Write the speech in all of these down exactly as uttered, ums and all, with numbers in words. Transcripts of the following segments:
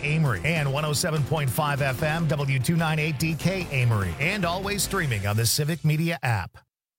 Amory and one oh seven point five F M W two ninety-eight D K Amory, and always streaming on the Civic Media app.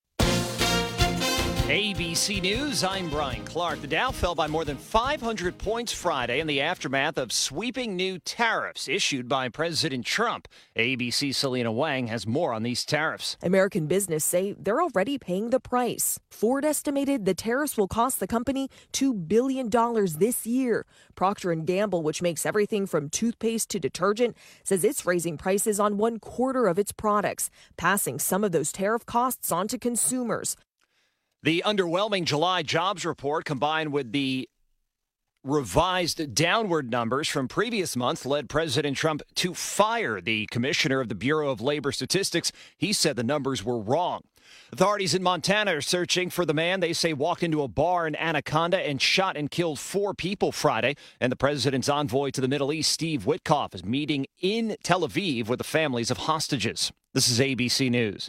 A B C News, I'm Brian Clark. The Dow fell by more than five hundred points Friday in the aftermath of sweeping new tariffs issued by President Trump. A B C's Selena Wang has more on these tariffs. American business say they're already paying the price. Ford estimated the tariffs will cost the company two billion dollars this year. Procter and Gamble, which makes everything from toothpaste to detergent, says it's raising prices on one quarter of its products, passing some of those tariff costs on to consumers. The underwhelming July jobs report, combined with the revised downward numbers from previous months, led President Trump to fire the commissioner of the Bureau of Labor Statistics. He said the numbers were wrong. Authorities in Montana are searching for the man they say walked into a bar in Anaconda and shot and killed four people Friday. And the president's envoy to the Middle East, Steve Witkoff, is meeting in Tel Aviv with the families of hostages. This is A B C News.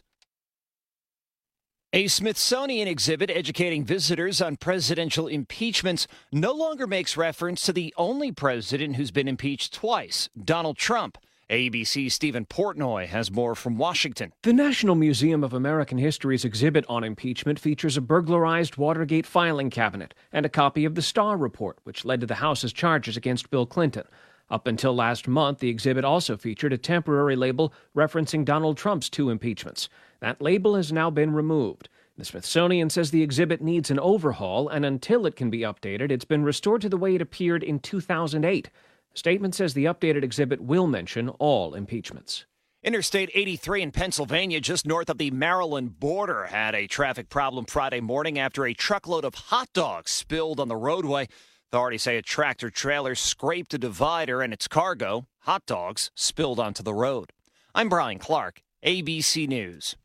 A Smithsonian exhibit educating visitors on presidential impeachments no longer makes reference to the only president who's been impeached twice, Donald Trump. A B C's Stephen Portnoy has more from Washington. The National Museum of American History's exhibit on impeachment features a burglarized Watergate filing cabinet and a copy of the Starr Report, which led to the House's charges against Bill Clinton. Up until last month, the exhibit also featured a temporary label referencing Donald Trump's two impeachments. That label has now been removed. The Smithsonian says the exhibit needs an overhaul, and until it can be updated, it's been restored to the way it appeared in two thousand eight. The statement says the updated exhibit will mention all impeachments. Interstate eighty-three in Pennsylvania, just north of the Maryland border, had a traffic problem Friday morning after a truckload of hot dogs spilled on the roadway. Authorities say a tractor-trailer scraped a divider and its cargo, hot dogs, spilled onto the road. I'm Brian Clark, A B C News.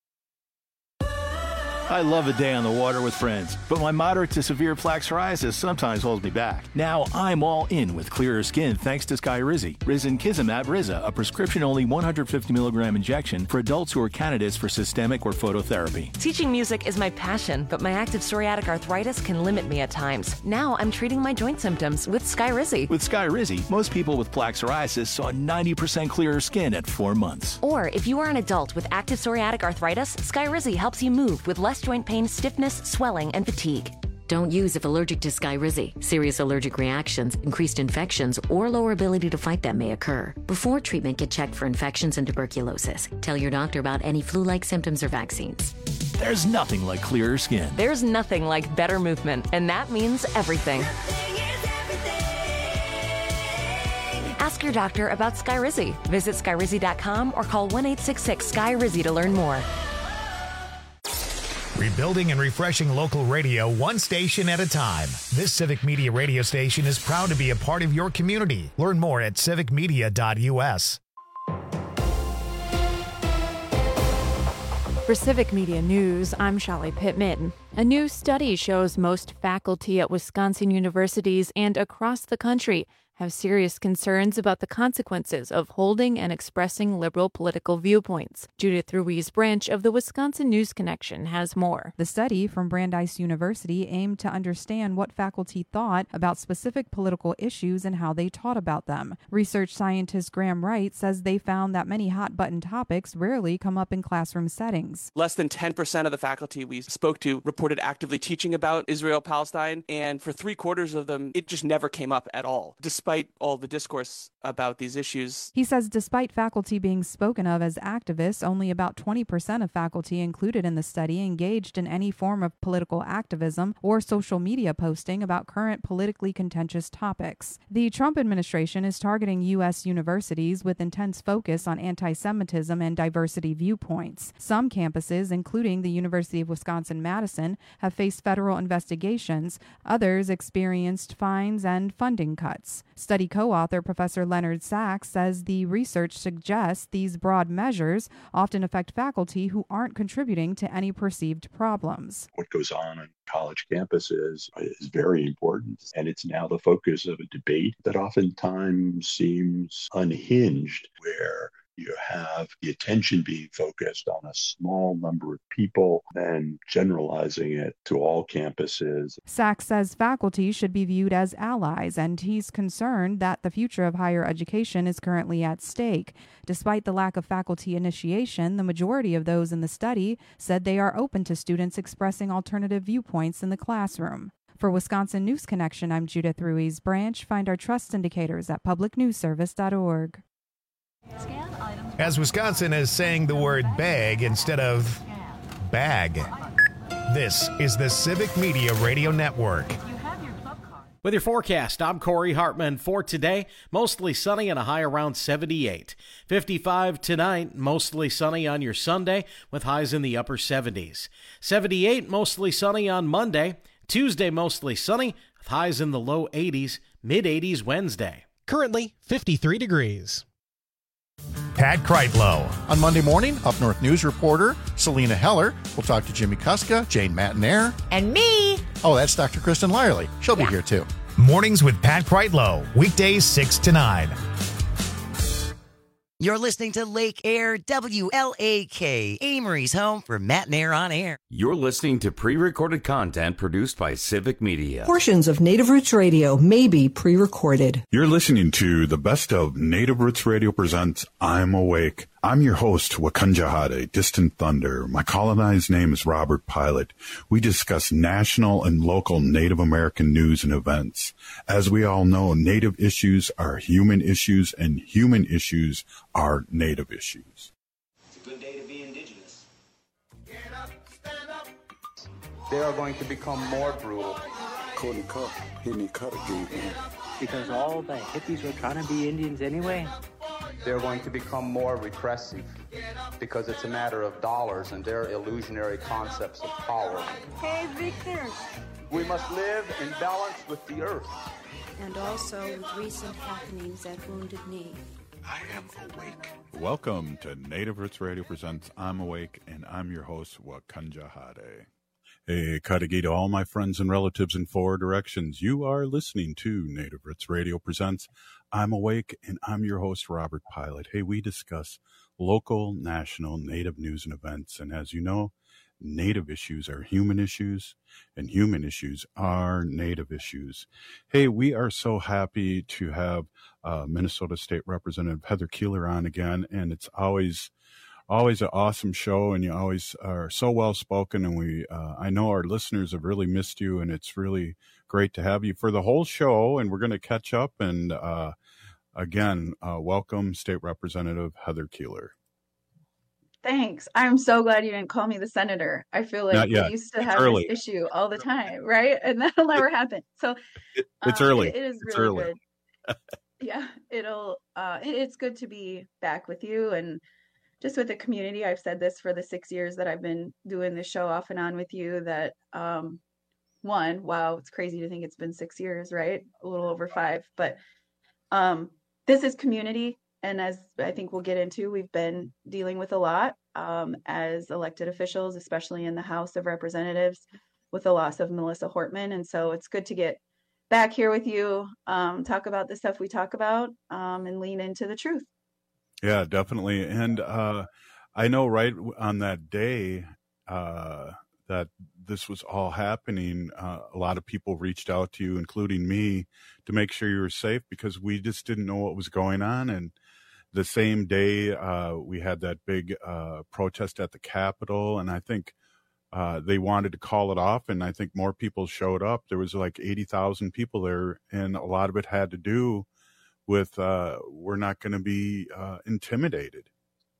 I love a day on the water with friends, but my moderate to severe plaque psoriasis sometimes holds me back. Now I'm all in with clearer skin thanks to Skyrizi. Risankizumab Riza, a prescription-only one hundred fifty milligram injection for adults who are candidates for systemic or phototherapy. Teaching music is my passion, but my active psoriatic arthritis can limit me at times. Now I'm treating my joint symptoms with Skyrizi. With Skyrizi, most people with plaque psoriasis saw ninety percent clearer skin at four months. Or if you are an adult with active psoriatic arthritis, Skyrizi helps you move with less joint pain, stiffness, swelling, and fatigue. Don't use if allergic to Skyrizi. Serious allergic reactions, increased infections, or lower ability to fight them may occur. Before treatment, get checked for infections and tuberculosis. Tell your doctor about any flu-like symptoms or vaccines. There's nothing like clearer skin. There's nothing like better movement, and that means everything. Ask your doctor about Skyrizi. Visit Skyrizi dot com or call one eight six six S K Y R I Z I to learn more. Rebuilding and refreshing local radio one station at a time. This Civic Media radio station is proud to be a part of your community. Learn more at civic media dot U S. For Civic Media News, I'm Shelley Pittman. A new study shows most faculty at Wisconsin universities and across the country have serious concerns about the consequences of holding and expressing liberal political viewpoints. Judith Ruiz Branch of the Wisconsin News Connection has more. The study from Brandeis University aimed to understand what faculty thought about specific political issues and how they taught about them. Research scientist Graham Wright says they found that many hot-button topics rarely come up in classroom settings. Less than ten percent of the faculty we spoke to reported actively teaching about Israel-Palestine, and for three quarters of them, it just never came up at all, despite all the discourse about these issues. He says despite faculty being spoken of as activists, only about twenty percent of faculty included in the study engaged in any form of political activism or social media posting about current politically contentious topics. The Trump administration is targeting U S universities with intense focus on anti-Semitism and diversity viewpoints. Some campuses, including the University of Wisconsin-Madison, have faced federal investigations. Others experienced fines and funding cuts. Study co-author Professor Leonard Sachs says the research suggests these broad measures often affect faculty who aren't contributing to any perceived problems. What goes on on college campuses is very important, and it's now the focus of a debate that oftentimes seems unhinged, where you have the attention being focused on a small number of people and generalizing it to all campuses. Sachs says faculty should be viewed as allies, and he's concerned that the future of higher education is currently at stake. Despite the lack of faculty initiation, the majority of those in the study said they are open to students expressing alternative viewpoints in the classroom. For Wisconsin News Connection, I'm Judith Ruiz Branch. Find our trust indicators at public news service dot org. As Wisconsin is saying the word bag instead of bag. This is the Civic Media Radio Network. With your forecast, I'm Corey Hartman. For today, mostly sunny and a high around seventy-eight. fifty-five tonight, mostly sunny on your Sunday with highs in the upper seventies. seventy-eight, mostly sunny on Monday. Tuesday, mostly sunny with highs in the low eighties, mid eighties Wednesday. Currently fifty-three degrees. Pat Kreitlow. On Monday morning, Up North News reporter Selena Heller will talk to Jimmy Kuska, Jane Matanair. And me. Oh, that's Doctor Kristen Lyerly. She'll yeah. be here too. Mornings with Pat Kreitlow, weekdays six to nine. You're listening to Lake Air W L A K, Amory's home for Matt and Air on Air. You're listening to pre-recorded content produced by Civic Media. Portions of Native Roots Radio may be pre-recorded. You're listening to the best of Native Roots Radio presents I'm Awake. I'm your host, Wakanja Distant Thunder. My colonized name is Robert Pilot. We discuss national and local Native American news and events. As we all know, Native issues are human issues, and human issues are Native issues. It's a good day to be indigenous. Get up, stand up. They are going to become more brutal. Because all the hippies were trying to be Indians anyway. They're going to become more repressive because it's a matter of dollars and their illusionary concepts of power. Hey, Victor. We must live in balance with the earth. And also with recent happenings at Wounded Knee. I am awake. Welcome to Native Roots Radio presents I'm Awake, and I'm your host, Wakanja Hade. Hey, Kadagi to all my friends and relatives in four directions. You are listening to Native Roots Radio presents I'm Awake, and I'm your host, Robert Pilot. Hey, we discuss local, national, Native news and events. And as you know, Native issues are human issues, and human issues are Native issues. Hey, we are so happy to have uh, Minnesota State Representative Heather Keeler on again, and it's always Always an awesome show, and you always are so well spoken. And we, uh, I know our listeners have really missed you, and it's really great to have you for the whole show. And we're going to catch up. And uh, again, uh, welcome, State Representative Heather Keeler. Thanks. I'm so glad you didn't call me the senator. I feel like we used to it's have early. this issue all the time, right? And that'll never happen. So it, it's um, early. It, it is it's really early. good. Yeah, it'll. Uh, it, it's good to be back with you and just with the community. I've said this for the six years that I've been doing this show off and on with you that um, one, wow, it's crazy to think it's been six years, right? A little over five, but um, this is community. And as I think we'll get into, we've been dealing with a lot um, as elected officials, especially in the House of Representatives with the loss of Melissa Hortman. And so it's good to get back here with you, um, talk about the stuff we talk about um, and lean into the truth. Yeah, definitely. And uh, I know right on that day uh, that this was all happening, uh, a lot of people reached out to you, including me, to make sure you were safe because we just didn't know what was going on. And the same day, uh, we had that big uh, protest at the Capitol, and I think uh, they wanted to call it off, and I think more people showed up. There was like eighty thousand people there, and a lot of it had to do with uh, we're not going to be uh, intimidated.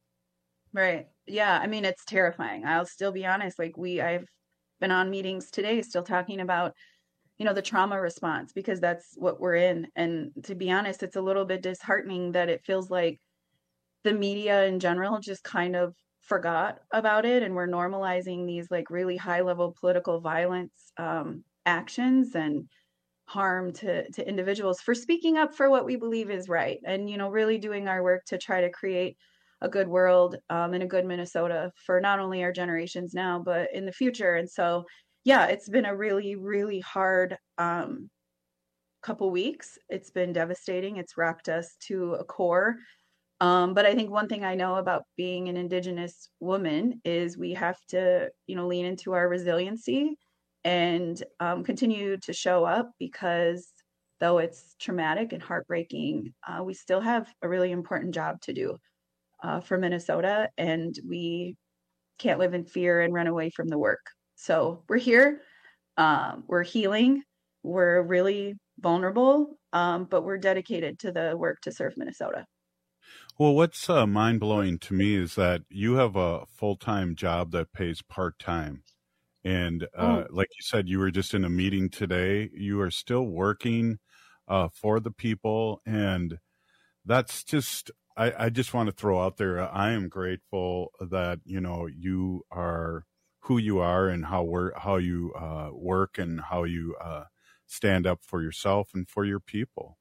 Right. Yeah. I mean, it's terrifying. I'll still be honest. Like we, I've been on meetings today still talking about, you know, the trauma response, because that's what we're in. And to be honest, it's a little bit disheartening that it feels like the media in general just kind of forgot about it. And we're normalizing these like really high level political violence um, actions and harm to, to individuals for speaking up for what we believe is right. And, you know, really doing our work to try to create a good world um, and a good Minnesota for not only our generations now, but in the future. And so, yeah, it's been a really, really hard um, couple weeks. It's been devastating. It's rocked us to a core. Um, but I think one thing I know about being an Indigenous woman is we have to, you know, lean into our resiliency and um, continue to show up, because though it's traumatic and heartbreaking, uh, we still have a really important job to do uh, for Minnesota, and we can't live in fear and run away from the work. So we're here, um, we're healing, we're really vulnerable, um, but we're dedicated to the work to serve Minnesota. Well, what's uh, mind-blowing to me is that you have a full-time job that pays part-time. And uh, Oh. like you said, you were just in a meeting today. You are still working uh, for the people. And that's just, I, I just want to throw out there, I am grateful that, you know, you are who you are and how, we're, how you uh, work and how you uh, stand up for yourself and for your people.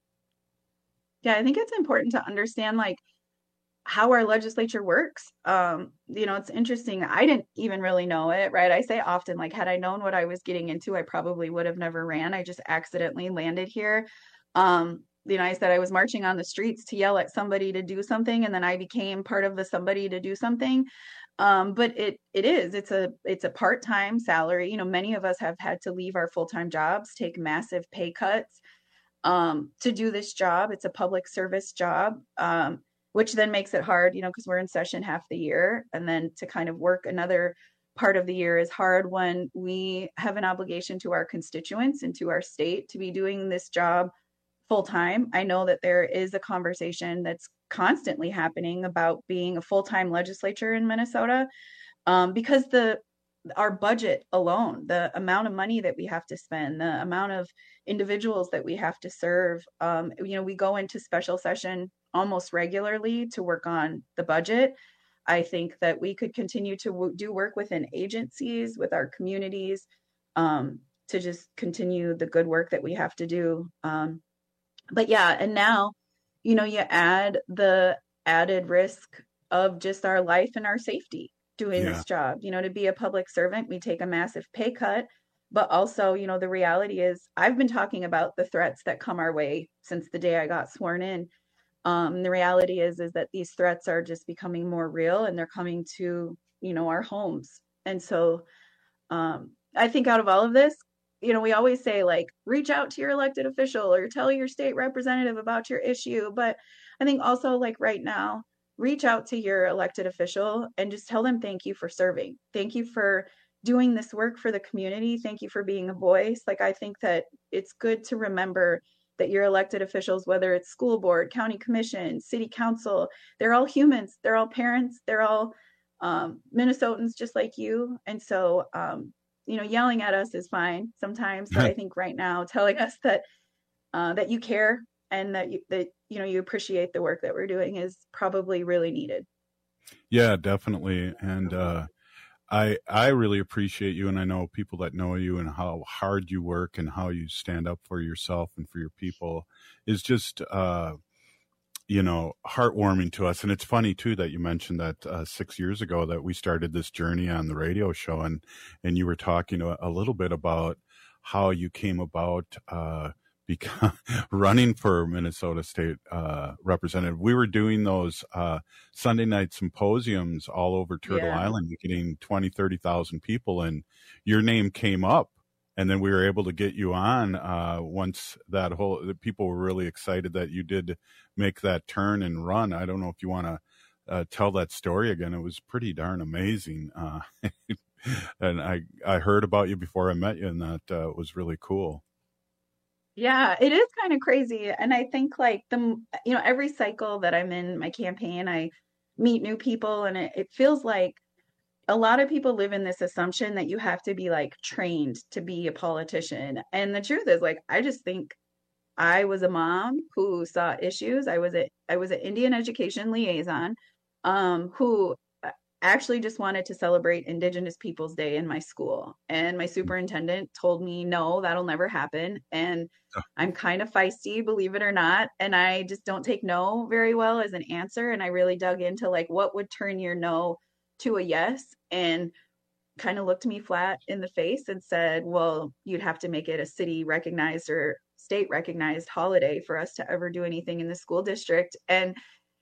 Yeah, I think it's important to understand like how our legislature works. Um, you know, it's interesting. I didn't even really know it, right? I say often, like, had I known what I was getting into, I probably would have never ran. I just accidentally landed here. Um, you know, I said I was marching on the streets to yell at somebody to do something, and then I became part of the somebody to do something. Um, but it it is, it's a it's a part-time salary. You know, many of us have had to leave our full-time jobs, take massive pay cuts um, to do this job. It's a public service job. Um, which then makes it hard, you know, because we're in session half the year. And then to kind of work another part of the year is hard when we have an obligation to our constituents and to our state to be doing this job full time. I know that there is a conversation that's constantly happening about being a full-time legislature in Minnesota, um, because the our budget alone, the amount of money that we have to spend, the amount of individuals that we have to serve, um, you know, we go into special session almost regularly to work on the budget. I think that we could continue to w- do work within agencies, with our communities, um, to just continue the good work that we have to do. Um, but yeah, and now, you know, you add the added risk of just our life and our safety doing Yeah. this job. You know, to be a public servant, we take a massive pay cut, but also, you know, the reality is I've been talking about the threats that come our way since the day I got sworn in. Um, the reality is, is that these threats are just becoming more real, and they're coming to, you know, our homes. And so um, I think out of all of this, you know, we always say like, reach out to your elected official or tell your state representative about your issue. But I think also like right now, reach out to your elected official and just tell them, thank you for serving. Thank you for doing this work for the community. Thank you for being a voice. Like, I think that it's good to remember that your elected officials, whether it's school board, county commission, city council, they're all humans. They're all parents. They're all um, Minnesotans just like you. And so, um, you know, yelling at us is fine sometimes. But I think right now, telling us that uh, that you care and that you, that you know you appreciate the work that we're doing is probably really needed. Yeah, definitely. And uh, I I really appreciate you, and I know people that know you and how hard you work and how you stand up for yourself and for your people is just uh, you know, heartwarming to us. And it's funny too that you mentioned that uh, six years ago that we started this journey on the radio show, and and you were talking a, a little bit about how you came about uh, become running for Minnesota State uh, Representative. We were doing those uh, Sunday night symposiums all over Turtle Yeah. Island, getting twenty, thirty thousand people, and your name came up. And then we were able to get you on uh, once that whole, the people were really excited that you did make that turn and run. I don't know if you want to uh, tell that story again. It was pretty darn amazing. Uh, and I, I heard about you before I met you, and that uh, was really cool. Yeah, it is kind of crazy. And I think like the, you know, every cycle that I'm in my campaign, I meet new people, and it, it feels like a lot of people live in this assumption that you have to be like trained to be a politician. And the truth is, like, I just think I was a mom who saw issues. I was a I was an Indian education liaison um, who actually just wanted to celebrate Indigenous Peoples Day in my school. And my superintendent told me, no, that'll never happen. And I'm kind of feisty, believe it or not. And I just don't take no very well as an answer. And I really dug into like, what would turn your no to a yes, and kind of looked me flat in the face and said, well, you'd have to make it a city recognized or state recognized holiday for us to ever do anything in the school district. And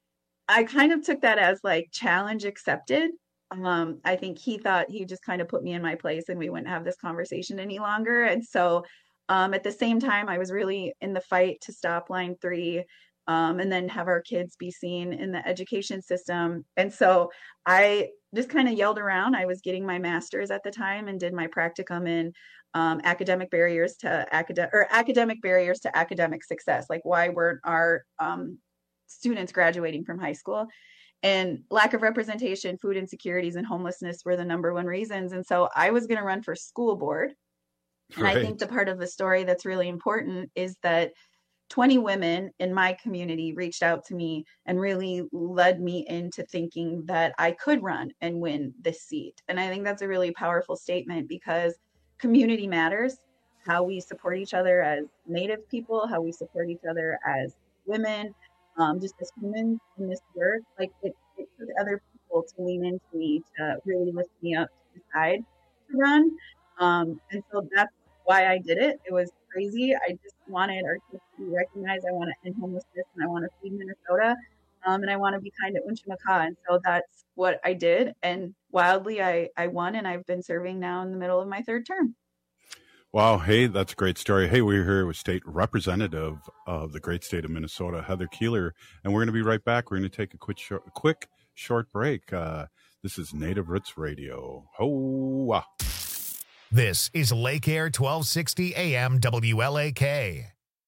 I kind of took that as like challenge accepted. Um, I think he thought he just kind of put me in my place and we wouldn't have this conversation any longer. And so um, at the same time, I was really in the fight to stop line three um, and then have our kids be seen in the education system. And so I just kind of yelled around. I was getting my master's at the time and did my practicum in um, academic barriers to academic or academic barriers to academic success. Like why weren't our um, students graduating from high school? And lack of representation, food insecurities, and homelessness were the number one reasons. And so I was going to run for school board. And right. I think the part of the story that's really important is that twenty women in my community reached out to me and really led me into thinking that I could run and win this seat. And I think that's a really powerful statement because community matters. How we support each other as Native people, how we support each other as women, um, just as humans in this work. Like it, it took other people to lean into me to really lift me up to decide to run. Um, and so that's why I did it. It was crazy. I just wanted our kids to be recognized. I want to end homelessness and I want to feed Minnesota. Um, and I want to be kind at Winchimaka. And so that's what I did. And wildly, I, I won and I've been serving now in the middle of my third term. Wow. Hey, that's a great story. Hey, we're here with State Representative of the great state of Minnesota, Heather Keeler, and we're going to be right back. We're going to take a quick, short, quick, short break. Uh, this is Native Roots Radio. Ho-wah. This is Lake Air twelve sixty A M W L A K.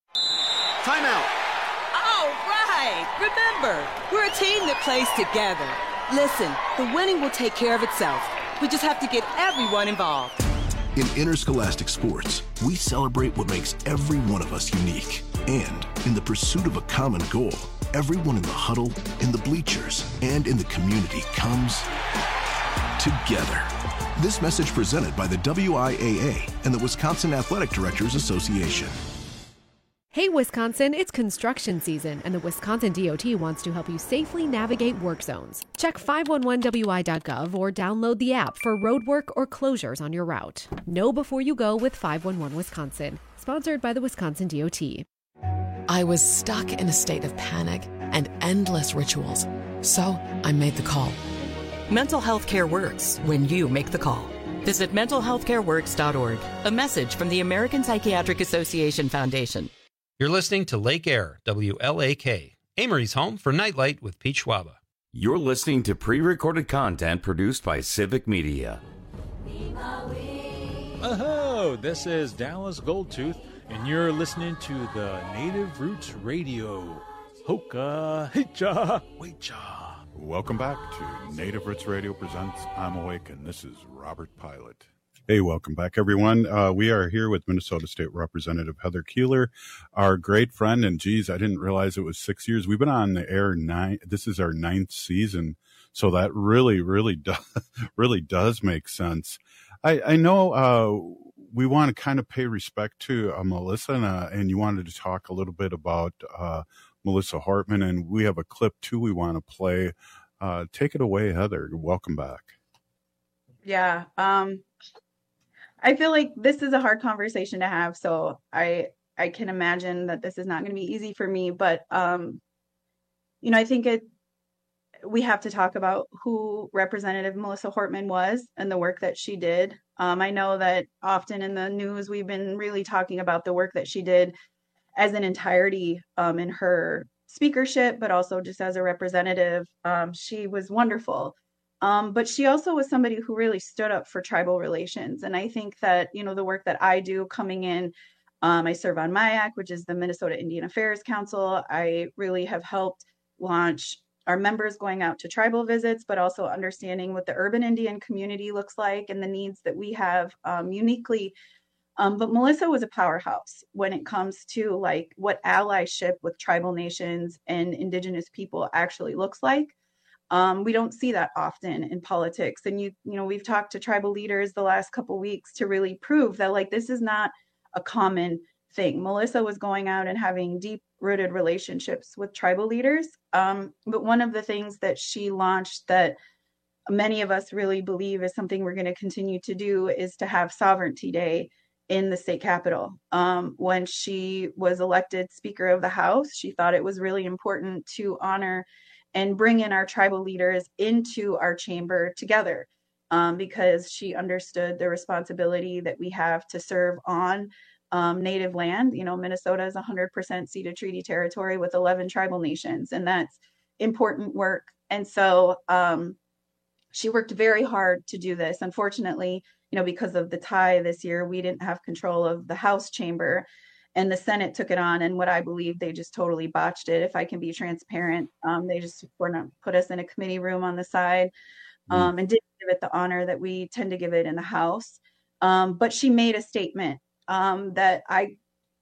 Timeout. All right. Remember, we're a team that plays together. Listen, the winning will take care of itself. We just have to get everyone involved. In interscholastic sports, we celebrate what makes every one of us unique. And in the pursuit of a common goal, everyone in the huddle, in the bleachers, and in the community comes together. This message presented by the W I A A and the Wisconsin Athletic Directors Association. Hey Wisconsin, it's construction season and the Wisconsin D O T wants to help you safely navigate work zones. Check five one one W I dot gov or download the app for roadwork or closures on your route. Know before you go with five one one Wisconsin, sponsored by the Wisconsin D O T. I was stuck in a state of panic and endless rituals, so I made the call. Mental health care works when you make the call. Visit mental health care works dot org. A message from the American Psychiatric Association Foundation. You're listening to Lake Air, W L A K, Amory's home for Nightlight with Pete Schwaba. You're listening to pre-recorded content produced by Civic Media. Oh, this is Dallas Goldtooth, and you're listening to the Native Roots Radio. Hoka, hicha, wecha. Welcome back to Native Roots Radio presents I'm Awake, and this is Robert Pilot. Hey, welcome back, everyone. Uh, we are here with Minnesota State Representative Heather Keeler, our great friend. And geez, I didn't realize it was six years. We've been on the air nine. This is our ninth season, so that really, really does, really does make sense. I, I know uh, we want to kind of pay respect to uh, Melissa, and, uh, and you wanted to talk a little bit about uh, Melissa Hartman, and we have a clip too we want to play. Uh, take it away, Heather. Welcome back. Yeah. Um, I feel like this is a hard conversation to have, so I I can imagine that this is not going to be easy for me. But um, you know, I think it we have to talk about who Representative Melissa Hartman was and the work that she did. Um, I know that often in the news we've been really talking about the work that she did as an entirety um, in her speakership, but also just as a representative. Um, she was wonderful. Um, but she also was somebody who really stood up for tribal relations. And I think that, you know, the work that I do coming in, um, I serve on M I A C, which is the Minnesota Indian Affairs Council. I really have helped launch our members going out to tribal visits, but also understanding what the urban Indian community looks like and the needs that we have um, uniquely. Um, but Melissa was a powerhouse when it comes to like what allyship with tribal nations and indigenous people actually looks like. Um, we don't see that often in politics. And, you you know, we've talked to tribal leaders the last couple of weeks to really prove that, like, this is not a common thing. Melissa was going out and having deep rooted relationships with tribal leaders. Um, but one of the things that she launched that many of us really believe is something we're going to continue to do is to have Sovereignty Day in the state capitol. Um, when she was elected Speaker of the House, she thought it was really important to honor and bring in our tribal leaders into our chamber together, um, because she understood the responsibility that we have to serve on um, Native land. You know, Minnesota is one hundred percent ceded treaty territory with eleven tribal nations, and that's important work. And so um, she worked very hard to do this. Unfortunately, you know, because of the tie this year, we didn't have control of the House chamber, and the Senate took it on. And what I believe, they just totally botched it. If I can be transparent, um, they just put us in a committee room on the side, um, and didn't give it the honor that we tend to give it in the House. Um, but she made a statement um, that I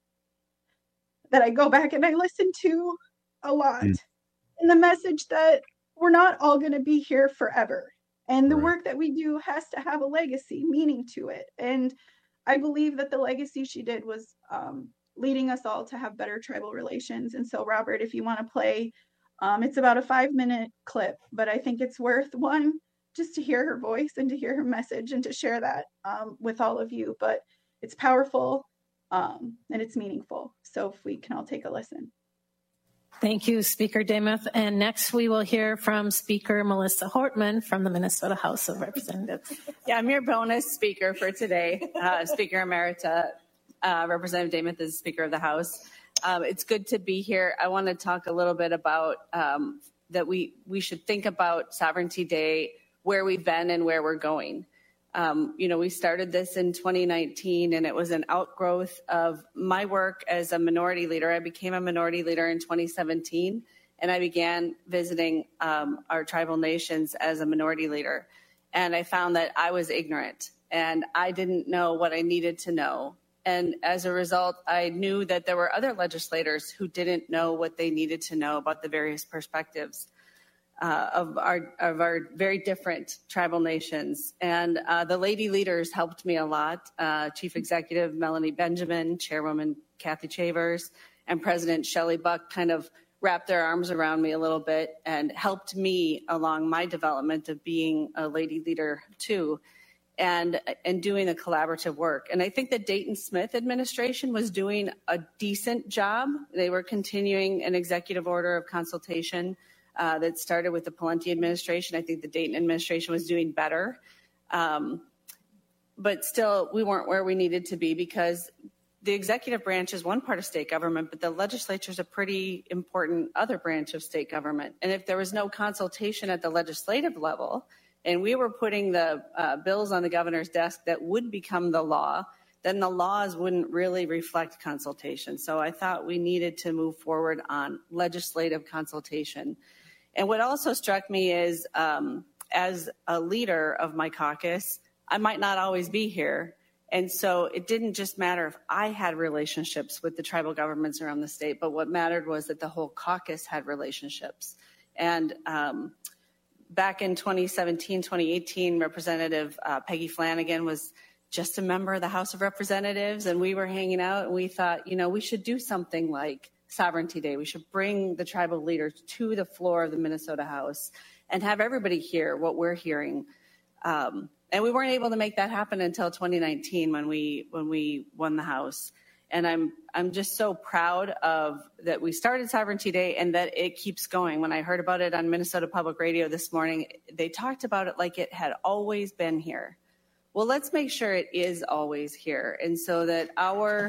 that I go back and I listen to a lot, mm. and the message that we're not all going to be here forever. And the right. work that we do has to have a legacy, meaning to it. And I believe that the legacy she did was um, leading us all to have better tribal relations. And so, Robert, if you want to play, um, it's about a five minute clip, but I think it's worth one, just to hear her voice and to hear her message and to share that um, with all of you. But it's powerful um, and it's meaningful. So if we can all take a listen. Thank you, Speaker Demuth. And next we will hear from Speaker Melissa Hortman from the Minnesota House of Representatives. Yeah, I'm your bonus speaker for today. Uh, Speaker Emerita, uh, Representative Demuth is Speaker of the House. Um, it's good to be here. I want to talk a little bit about um, that we, we should think about Sovereignty Day, where we've been and where we're going. Um, you know, we started this in twenty nineteen, and it was an outgrowth of my work as a minority leader. I became a minority leader in twenty seventeen, and I began visiting um, our tribal nations as a minority leader. And I found that I was ignorant, and I didn't know what I needed to know. And as a result, I knew that there were other legislators who didn't know what they needed to know about the various perspectives Uh, of our of our very different tribal nations. And uh, the lady leaders helped me a lot. Uh, Chief Executive Melanie Benjamin, Chairwoman Kathy Chavers, and President Shelley Buck kind of wrapped their arms around me a little bit and helped me along my development of being a lady leader too, and and doing the collaborative work. And I think the Dayton Smith administration was doing a decent job. They were continuing an executive order of consultation Uh, that started with the Pawlenty administration. I think the Dayton administration was doing better. Um, but still, we weren't where we needed to be, because the executive branch is one part of state government, but the legislature is a pretty important other branch of state government. And if there was no consultation at the legislative level, and we were putting the uh, bills on the governor's desk that would become the law, then the laws wouldn't really reflect consultation. So I thought we needed to move forward on legislative consultation. And what also struck me is, um, as a leader of my caucus, I might not always be here. And so it didn't just matter if I had relationships with the tribal governments around the state, but what mattered was that the whole caucus had relationships. And um, back in twenty seventeen, twenty eighteen, Representative uh, Peggy Flanagan was just a member of the House of Representatives, and we were hanging out, and we thought, you know, we should do something like Sovereignty Day. We should bring the tribal leaders to the floor of the Minnesota House and have everybody hear what we're hearing. Um, and we weren't able to make that happen until twenty nineteen when we when we won the House. And I'm I'm just so proud of that we started Sovereignty Day and that it keeps going. When I heard about it on Minnesota Public Radio this morning, they talked about it like it had always been here. Well, let's make sure it is always here, and so that our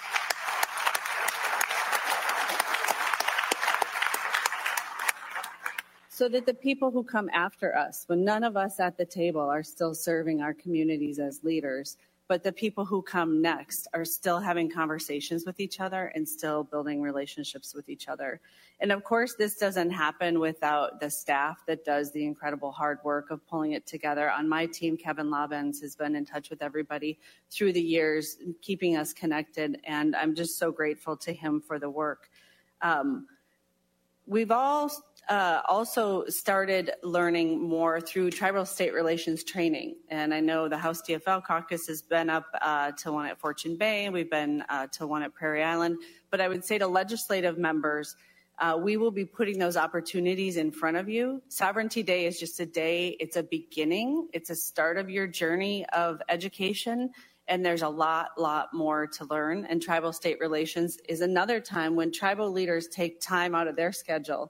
so that the people who come after us, when none of us at the table are still serving our communities as leaders, but the people who come next are still having conversations with each other and still building relationships with each other. And of course, this doesn't happen without the staff that does the incredible hard work of pulling it together. On my team, Kevin Lobbins has been in touch with everybody through the years, keeping us connected, and I'm just so grateful to him for the work. Um, we've all Uh, also started learning more through tribal state relations training. And I know the House T F L caucus has been up uh, to one at Fortune Bay. We've been uh, to one at Prairie Island. But I would say to legislative members, uh, we will be putting those opportunities in front of you. Sovereignty Day is just a day. It's a beginning. It's a start of your journey of education. And there's a lot, lot more to learn. And tribal state relations is another time when tribal leaders take time out of their schedule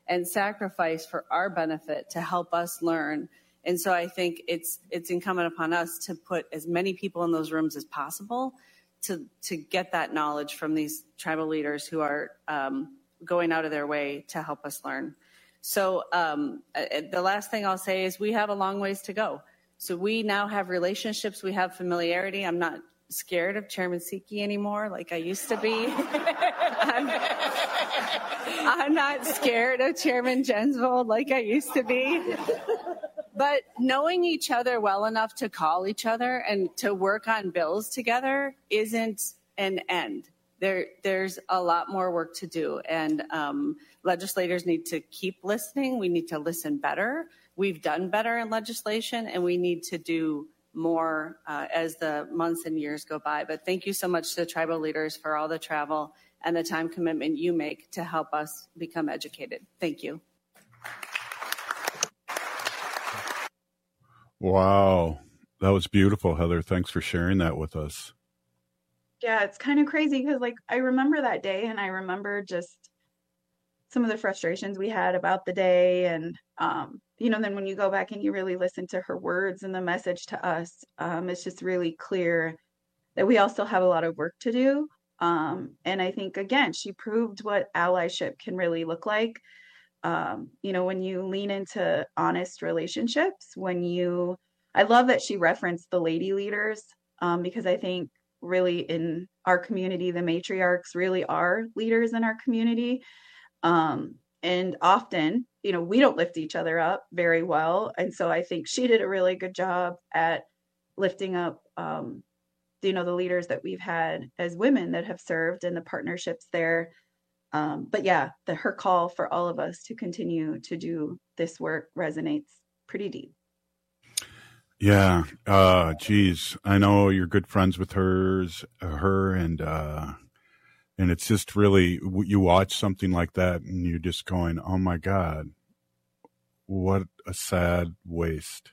and sacrifice for our benefit to help us learn. And so I think it's it's incumbent upon us to put as many people in those rooms as possible to to get that knowledge from these tribal leaders who are um, going out of their way to help us learn. So um, the last thing I'll say is we have a long ways to go. So we now have relationships, we have familiarity. I'm not scared of Chairman Siki anymore like I used to be. I'm, I'm not scared of Chairman Jensvold like I used to be. But knowing each other well enough to call each other and to work on bills together isn't an end. There, there's a lot more work to do, and um, legislators need to keep listening. We need to listen better. We've done better in legislation, and we need to do more uh, as the months and years go by. But thank you so much to the tribal leaders for all the travel and the time commitment you make to help us become educated. Thank you. Wow. That was beautiful, Heather. Thanks for sharing that with us. Yeah, it's kind of crazy because, like, I remember that day, and I remember just some of the frustrations we had about the day. And, um, you know, then when you go back and you really listen to her words and the message to us, um, it's just really clear that we all still have a lot of work to do. Um, and I think, again, she proved what allyship can really look like. Um, you know, when you lean into honest relationships, when you, I love that she referenced the lady leaders, um, because I think really in our community, the matriarchs really are leaders in our community. Um, and often, you know, we don't lift each other up very well. And so I think she did a really good job at lifting up, um, you know, the leaders that we've had as women that have served and the partnerships there. Um, but yeah, the, her call for all of us to continue to do this work resonates pretty deep. Yeah. Uh, geez, I know you're good friends with hers, uh, her, and, uh, and it's just really, you watch something like that and you're just going, oh my God, what a sad waste.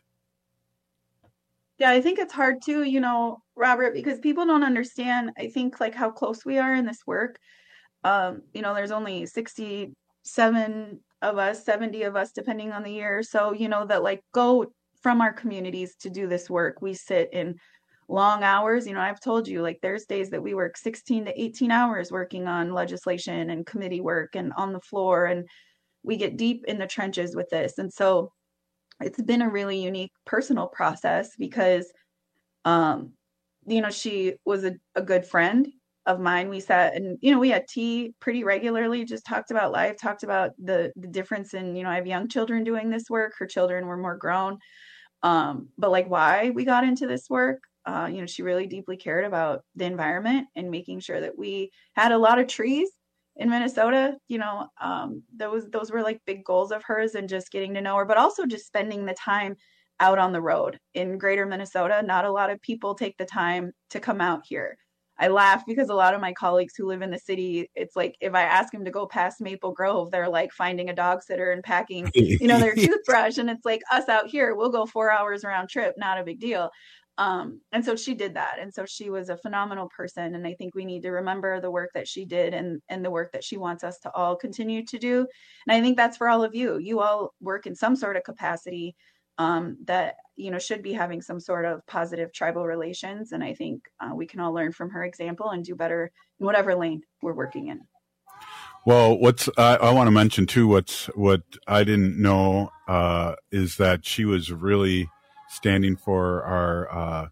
Yeah, I think it's hard too, you know, Robert, because people don't understand, I think, like how close we are in this work. Um, you know, there's only sixty-seven of us, seventy of us, depending on the year. So, you know, that like go from our communities to do this work. We sit in long hours. You know, I've told you, like, there's days that we work sixteen to eighteen hours working on legislation and committee work and on the floor, and we get deep in the trenches with this. And so it's been a really unique personal process because, um, you know, she was a, a good friend of mine. We sat and, you know, we had tea pretty regularly, just talked about life, talked about the, the difference in, you know, I have young children doing this work. Her children were more grown. Um, but like why we got into this work, uh, you know, she really deeply cared about the environment and making sure that we had a lot of trees in Minnesota. You know, um, those, those were like big goals of hers, and just getting to know her, but also just spending the time out on the road in greater Minnesota. Not a lot of people take the time to come out here. I laugh because a lot of my colleagues who live in the city, it's like, if I ask them to go past Maple Grove, they're like finding a dog sitter and packing, you know, their toothbrush. And it's like us out here, we'll go four hours round trip, not a big deal. Um, and so she did that. And so she was a phenomenal person. And I think we need to remember the work that she did and, and the work that she wants us to all continue to do. And I think that's for all of you. You all work in some sort of capacity um, that, you know, should be having some sort of positive tribal relations. And I think uh, we can all learn from her example and do better in whatever lane we're working in. Well, what's I, I want to mention too, what's what I didn't know uh, is that she was really standing for our uh,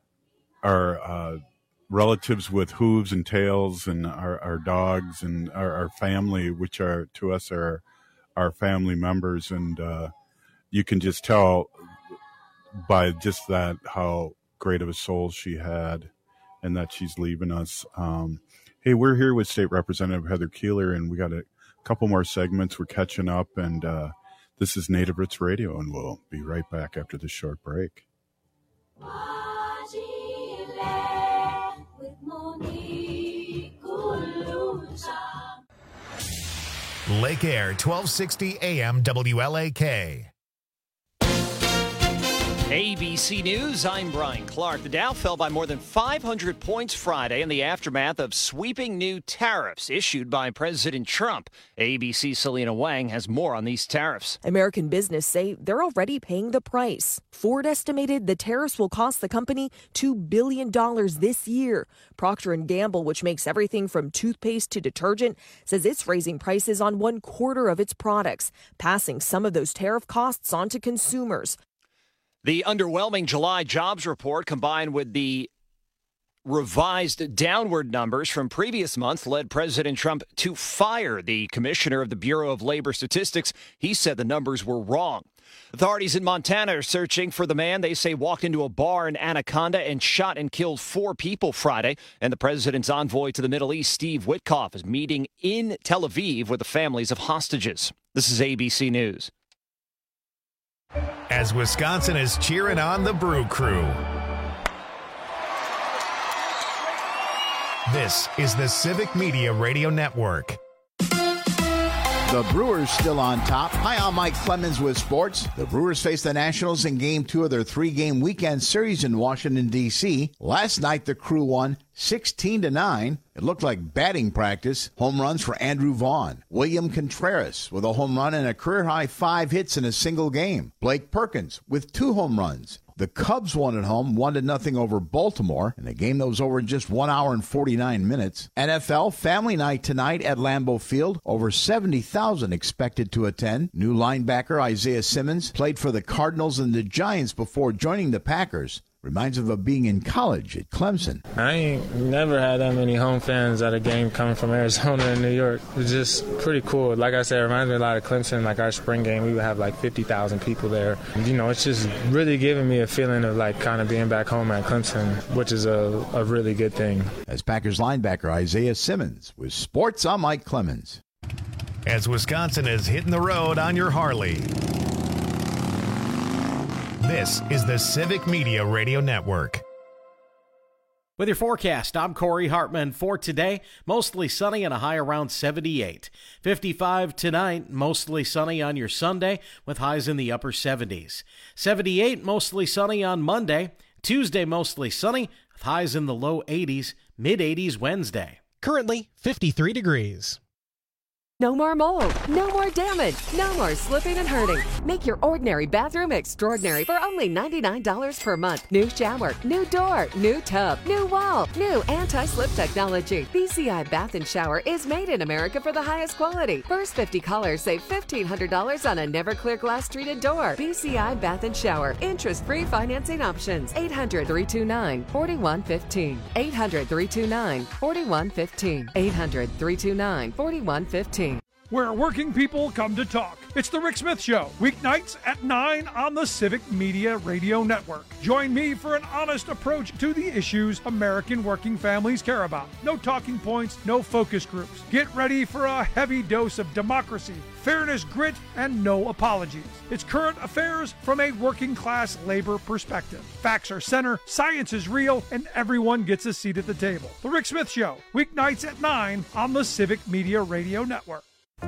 our uh, relatives with hooves and tails, and our, our dogs and our, our family, which are to us are our family members, and uh, you can just tell by just that how great of a soul she had, and that she's leaving us. Um, hey, we're here with State Representative Heather Keeler, and we got a couple more segments. We're catching up, and uh, this is Native Roots Radio, and we'll be right back after this short break. Lake Air, twelve sixty A M W L A K. A B C News, I'm Brian Clark. The Dow fell by more than five hundred points Friday in the aftermath of sweeping new tariffs issued by President Trump. A B C's Selena Wang has more on these tariffs. American business say they're already paying the price. Ford estimated the tariffs will cost the company two billion dollars this year. Procter and Gamble, which makes everything from toothpaste to detergent, says it's raising prices on one quarter of its products, passing some of those tariff costs on to consumers. The underwhelming July jobs report, combined with the revised downward numbers from previous months, led President Trump to fire the commissioner of the Bureau of Labor Statistics. He said the numbers were wrong. Authorities in Montana are searching for the man they say walked into a bar in Anaconda and shot and killed four people Friday. And the president's envoy to the Middle East, Steve Witkoff, is meeting in Tel Aviv with the families of hostages. This is A B C News. As Wisconsin is cheering on the Brew Crew. This is the Civic Media Radio Network. The Brewers still on top. Hi, I'm Mike Clemens with sports. The Brewers face the Nationals in game two of their three-game weekend series in Washington, D C Last night, the Crew won sixteen to nine. It looked like batting practice. Home runs for Andrew Vaughn. William Contreras with a home run and a career-high five hits in a single game. Blake Perkins with two home runs. The Cubs won at home, one to nothing over Baltimore, in a game that was over in just one hour and forty-nine minutes. N F L Family Night tonight at Lambeau Field. Over seventy thousand expected to attend. New linebacker Isaiah Simmons played for the Cardinals and the Giants before joining the Packers. Reminds him of being in college at Clemson. I ain't never had that many home fans at a game coming from Arizona and New York. It's just pretty cool. Like I said, it reminds me a lot of Clemson. Like our spring game, we would have like fifty thousand people there. You know, it's just really giving me a feeling of like kind of being back home at Clemson, which is a, a really good thing. As Packers linebacker Isaiah Simmons with sports, I'm Mike Clemens. As Wisconsin is hitting the road on your Harley. This is the Civic Media Radio Network. With your forecast, I'm Corey Hartman. For today, mostly sunny and a high around seventy-eight. fifty-five tonight, mostly sunny on your Sunday with highs in the upper seventies. seventy-eight, mostly sunny on Monday. Tuesday, mostly sunny with highs in the low eighties. mid-eighties Wednesday. Currently, fifty-three degrees. No more mold, no more damage, no more slipping and hurting. Make your ordinary bathroom extraordinary for only ninety-nine dollars per month. New shower, new door, new tub, new wall, new anti-slip technology. B C I Bath and Shower is made in America for the highest quality. First fifty callers save fifteen hundred dollars on a never-clear glass treated door. B C I Bath and Shower. Interest-free financing options. eight hundred, three two nine, four one one five. eight hundred, three two nine, four one one five. eight hundred, three two nine, four one one five. Where working people come to talk. It's the Rick Smith Show, weeknights at nine on the Civic Media Radio Network. Join me for an honest approach to the issues American working families care about. No talking points, no focus groups. Get ready for a heavy dose of democracy, fairness, grit, and no apologies. It's current affairs from a working class labor perspective. Facts are center, science is real, and everyone gets a seat at the table. The Rick Smith Show, weeknights at nine on the Civic Media Radio Network.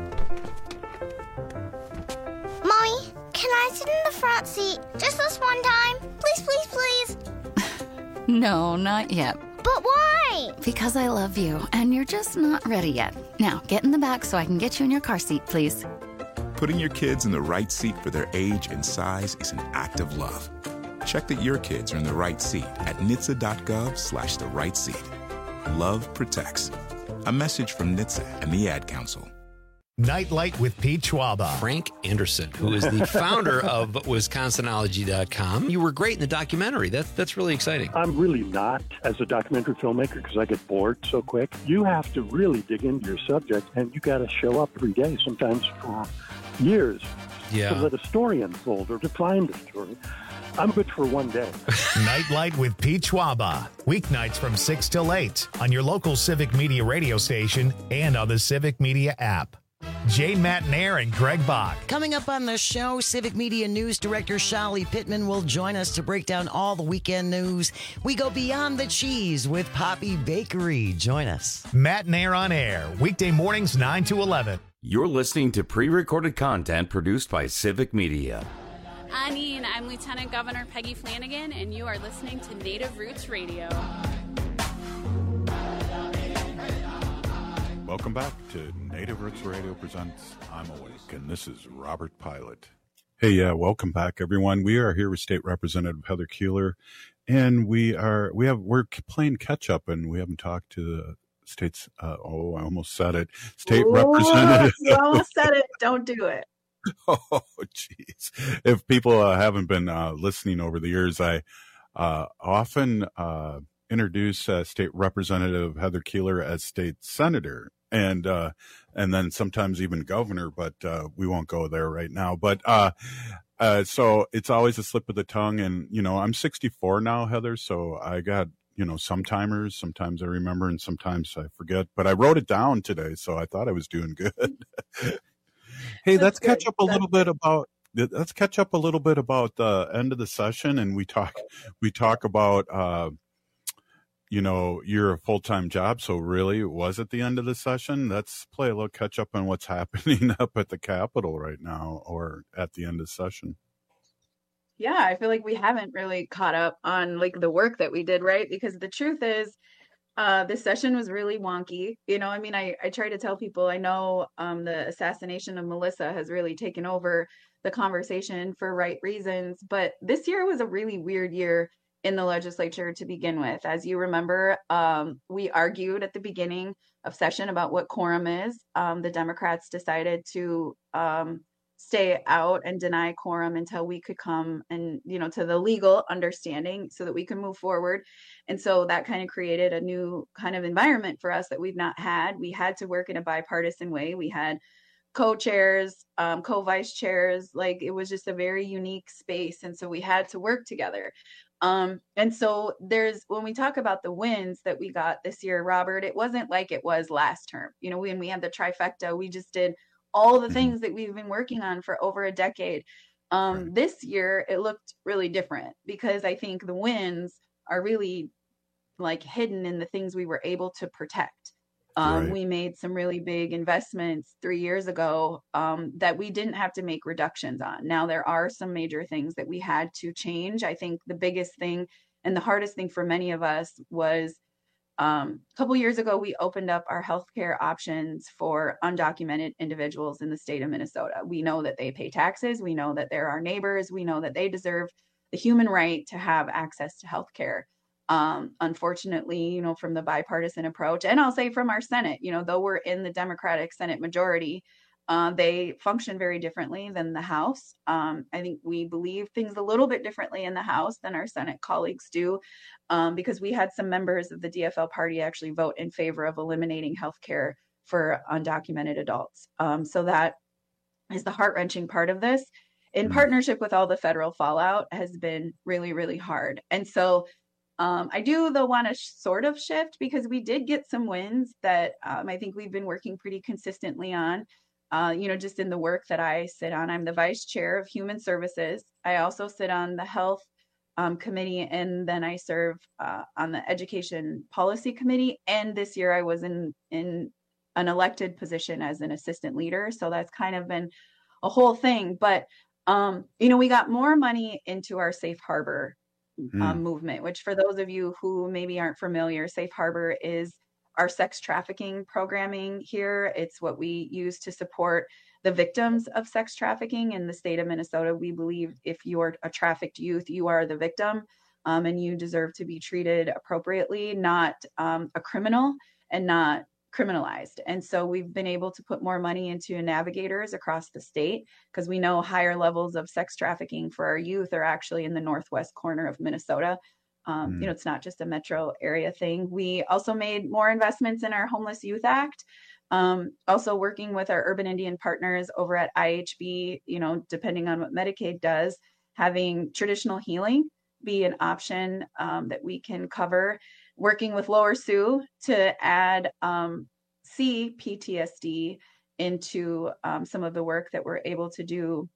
Mommy, can I sit in the front seat just this one time? Please, please, please. No, not yet. But why? Because I love you, and you're just not ready yet. Now, get in the back so I can get you in your car seat, please. Putting your kids in the right seat for their age and size is an act of love. Check that your kids are in the right seat at N H T S A dot gov slash the right seat. Love protects. A message from N H T S A and the Ad Council. Nightlight with Pete Schwaba. Frank Anderson, who is the founder of Wisconsinology dot com. You were great in the documentary. That's that's really exciting. I'm really not as a documentary filmmaker because I get bored so quick. You have to really dig into your subject, and you got to show up every day, sometimes for years, yeah. to let a story unfold or to find a story. I'm good for one day. Nightlight with Pete Schwaba. Weeknights from six till eight on your local Civic Media radio station and on the Civic Media app. Jane Matnair and Greg Bach. Coming up on the show, Civic Media News Director Shali Pittman will join us to break down all the weekend news. We go beyond the cheese with Poppy Bakery. Join us. Matnair on air, weekday mornings nine to eleven. You're listening to pre-recorded content produced by Civic Media. I need I'm Lieutenant Governor Peggy Flanagan, and you are listening to Native Roots Radio. Welcome back to Native Roots Radio presents I'm Awake, and this is Robert Pilot. Hey, yeah, welcome back, everyone. We are here with State Representative Heather Keeler, and we are we have we're playing catch up, and we haven't talked to the state's. Uh, oh, I almost said it. State Ooh, Representative. You almost said it. Don't do it. Oh, jeez. If people uh, haven't been uh, listening over the years, I uh, often uh, introduce uh, State Representative Heather Keeler as State Senator. And, uh, and then sometimes even governor, but, uh, we won't go there right now. But, uh, uh, so it's always a slip of the tongue. And, you know, I'm sixty-four now, Heather. So I got, you know, some timers, sometimes I remember and sometimes I forget, but I wrote it down today. So I thought I was doing good. Hey, That's let's good. catch up a That's little bit about, let's catch up a little bit about the end of the session. And we talk, we talk about, uh, you know, you're a full-time job, so really was it the end of the session? Let's play a little catch-up on what's happening up at the Capitol right now or at the end of session. Yeah, I feel like we haven't really caught up on like the work that we did, right? Because the truth is, uh, this session was really wonky. You know, I mean, I, I try to tell people, I know um, the assassination of Melissa has really taken over the conversation for right reasons, but this year was a really weird year in the legislature to begin with. As you remember, um, we argued at the beginning of session about what quorum is. Um, the Democrats decided to um, stay out and deny quorum until we could come and, you know, to the legal understanding so that we can move forward. And so that kind of created a new kind of environment for us that we've not had. We had to work in a bipartisan way. We had co-chairs, um, co-vice chairs, like it was just a very unique space. And so we had to work together. Um, and so there's, when we talk about the wins that we got this year, Robert, it wasn't like it was last term. You know, when we had the trifecta, we just did all the things that we've been working on for over a decade. Um, this year, it looked really different because I think the wins are really like hidden in the things we were able to protect. Um, Right. We made some really big investments three years ago um, that we didn't have to make reductions on. Now, there are some major things that we had to change. I think the biggest thing and the hardest thing for many of us was um, a couple years ago, we opened up our healthcare options for undocumented individuals in the state of Minnesota. We know that they pay taxes. We know that they're our neighbors. We know that they deserve the human right to have access to healthcare. Um, unfortunately, you know, from the bipartisan approach, and I'll say from our Senate, you know, though we're in the Democratic Senate majority, uh, they function very differently than the House. Um, I think we believe things a little bit differently in the House than our Senate colleagues do, um, because we had some members of the D F L party actually vote in favor of eliminating healthcare for undocumented adults. Um, so that is the heart-wrenching part of this. In partnership with all the federal fallout has been really, really hard. And so Um, I do, though, want to sh- sort of shift because we did get some wins that um, I think we've been working pretty consistently on, uh, you know, just in the work that I sit on. I'm the vice chair of Human Services. I also sit on the Health um, Committee, and then I serve uh, on the Education Policy Committee. And this year I was in, in an elected position as an assistant leader. So that's kind of been a whole thing. But, um, you know, we got more money into our safe harbor Um, movement, which for those of you who maybe aren't familiar, Safe Harbor is our sex trafficking programming here. It's what we use to support the victims of sex trafficking in the state of Minnesota. We believe if you're a trafficked youth, you are the victim um, and you deserve to be treated appropriately, not um, a criminal and not criminalized. And so we've been able to put more money into navigators across the state because we know higher levels of sex trafficking for our youth are actually in the northwest corner of Minnesota. Um, mm. You know, it's not just a metro area thing. We also made more investments in our Homeless Youth Act. Um, also working with our urban Indian partners over at I H B, you know, depending on what Medicaid does, having traditional healing be an option um, that we can cover. Working with Lower Sioux to add um, C P T S D into um, some of the work that we're able to do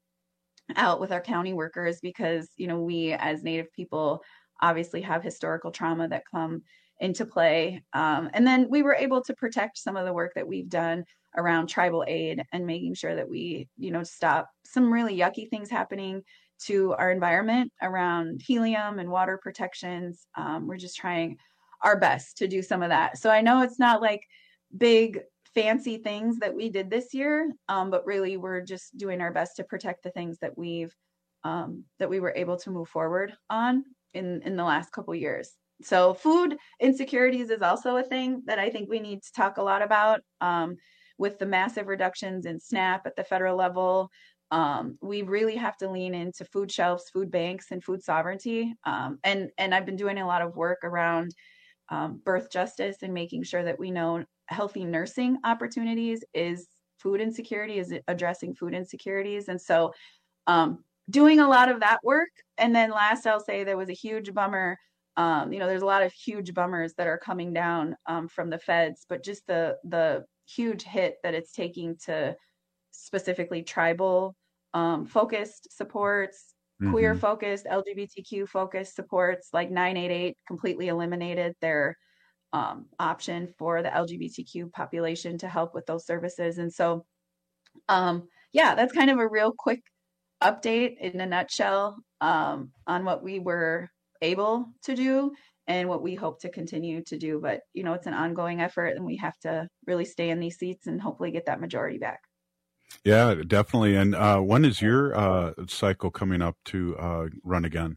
out with our county workers because, you know, we as Native people obviously have historical trauma that come into play. Um, and then we were able to protect some of the work that we've done around tribal aid and making sure that we, you know, stop some really yucky things happening to our environment around helium and water protections. Um, we're just trying our best to do some of that. So I know it's not like big fancy things that we did this year, um, but really we're just doing our best to protect the things that we've um, that we were able to move forward on in in the last couple years. So food insecurities is also a thing that I think we need to talk a lot about. Um, with the massive reductions in SNAP at the federal level, um, we really have to lean into food shelves, food banks, and food sovereignty. Um, and and I've been doing a lot of work around um, birth justice and making sure that we know healthy nursing opportunities is food insecurity, is addressing food insecurities. And so um, doing a lot of that work. And then last, I'll say there was a huge bummer. Um, you know, there's a lot of huge bummers that are coming down um, from the feds, but just the the huge hit that it's taking to specifically tribal um, focused supports, mm-hmm. queer focused, L G B T Q focused supports, like nine eight eight completely eliminated their um, option for the L G B T Q population to help with those services. And so, um, yeah, that's kind of a real quick update in a nutshell um, on what we were able to do and what we hope to continue to do. But, you know, it's an ongoing effort and we have to really stay in these seats and hopefully get that majority back. Yeah, definitely. And uh, when is your uh, cycle coming up to uh, run again?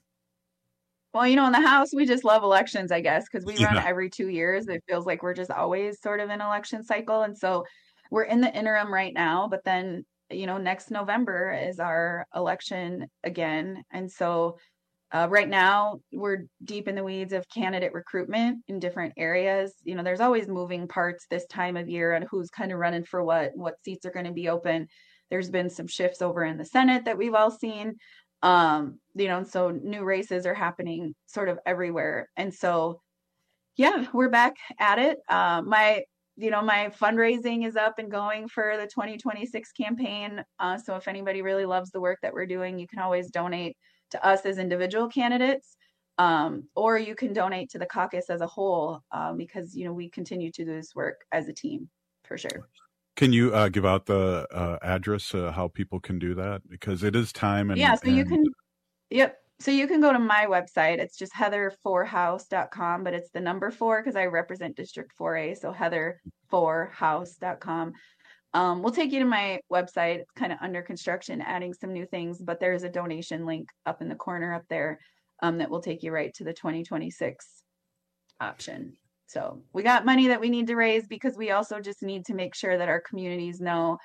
Well, you know, in the House, we just love elections, I guess, because we run Yeah. every two years. It feels like we're just always sort of in election cycle. And so we're in the interim right now, but then, you know, next November is our election again. And so Uh, right now, we're deep in the weeds of candidate recruitment in different areas. You know, there's always moving parts this time of year on who's kind of running for what, what seats are going to be open. There's been some shifts over in the Senate that we've all seen. Um, you know, and so new races are happening sort of everywhere. And so, yeah, we're back at it. Uh, my, you know, my fundraising is up and going for the twenty twenty-six campaign. Uh, so if anybody really loves the work that we're doing, you can always donate to us as individual candidates, um, or you can donate to the caucus as a whole, um, because, you know, we continue to do this work as a team for sure. Can you uh, give out the uh, address, uh, how people can do that? Because it is time. And, yeah, so and... you can, yep. So you can go to my website. It's just heather four house dot com, but it's the number four because I represent District four A. So heather four house dot com. Um, we'll take you to my website. It's kind of under construction, adding some new things, but there's a donation link up in the corner up there um, that will take you right to the twenty twenty-six option. So we got money that we need to raise because we also just need to make sure that our communities know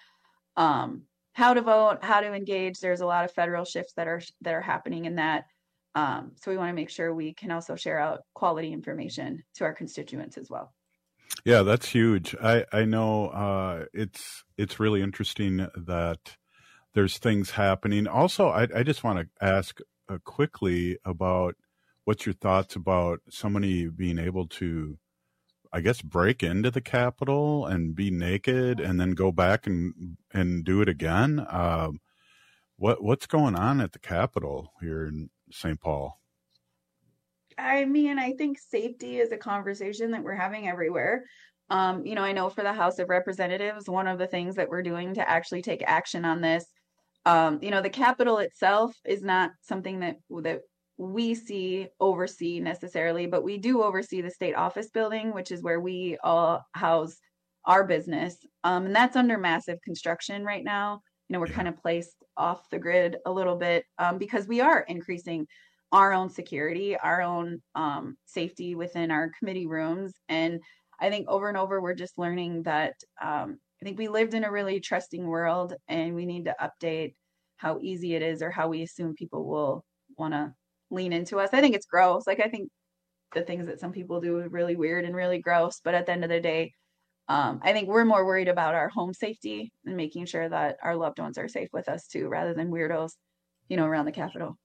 um, how to vote, how to engage. There's a lot of federal shifts that are that are happening in that. Um, so we want to make sure we can also share out quality information to our constituents as well. Yeah, that's huge. I, I know uh, it's it's really interesting that there's things happening. Also, I, I just want to ask uh, quickly about what's your thoughts about somebody being able to, I guess, break into the Capitol and be naked and then go back and and do it again. Um, what what's going on at the Capitol here in Saint Paul? I mean, I think safety is a conversation that we're having everywhere. Um, you know, I know for the House of Representatives, one of the things that we're doing to actually take action on this, um, you know, the Capitol itself is not something that that we see oversee necessarily, but we do oversee the state office building, which is where we all house our business. Um, and that's under massive construction right now. You know, we're kind of placed off the grid a little bit um, because we are increasing our own security, our own um, safety within our committee rooms. And I think over and over, we're just learning that um, I think we lived in a really trusting world and we need to update how easy it is or how we assume people will want to lean into us. I think it's gross. Like, I think the things that some people do are really weird and really gross. But at the end of the day, um, I think we're more worried about our home safety and making sure that our loved ones are safe with us too, rather than weirdos, you know, around the Capitol.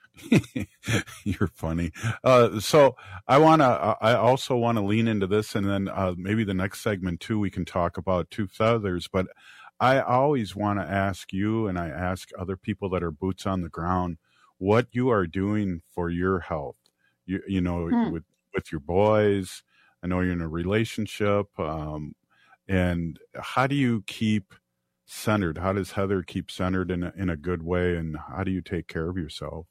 You're funny. Uh, so I want to, I also want to lean into this, and then uh, maybe the next segment too, we can talk about two feathers, but I always want to ask you, and I ask other people that are boots on the ground, what you are doing for your health. You, you know, hmm. with, with your boys, I know you're in a relationship. Um, and how do you keep centered? How does Heather keep centered in a, in a good way, and how do you take care of yourself?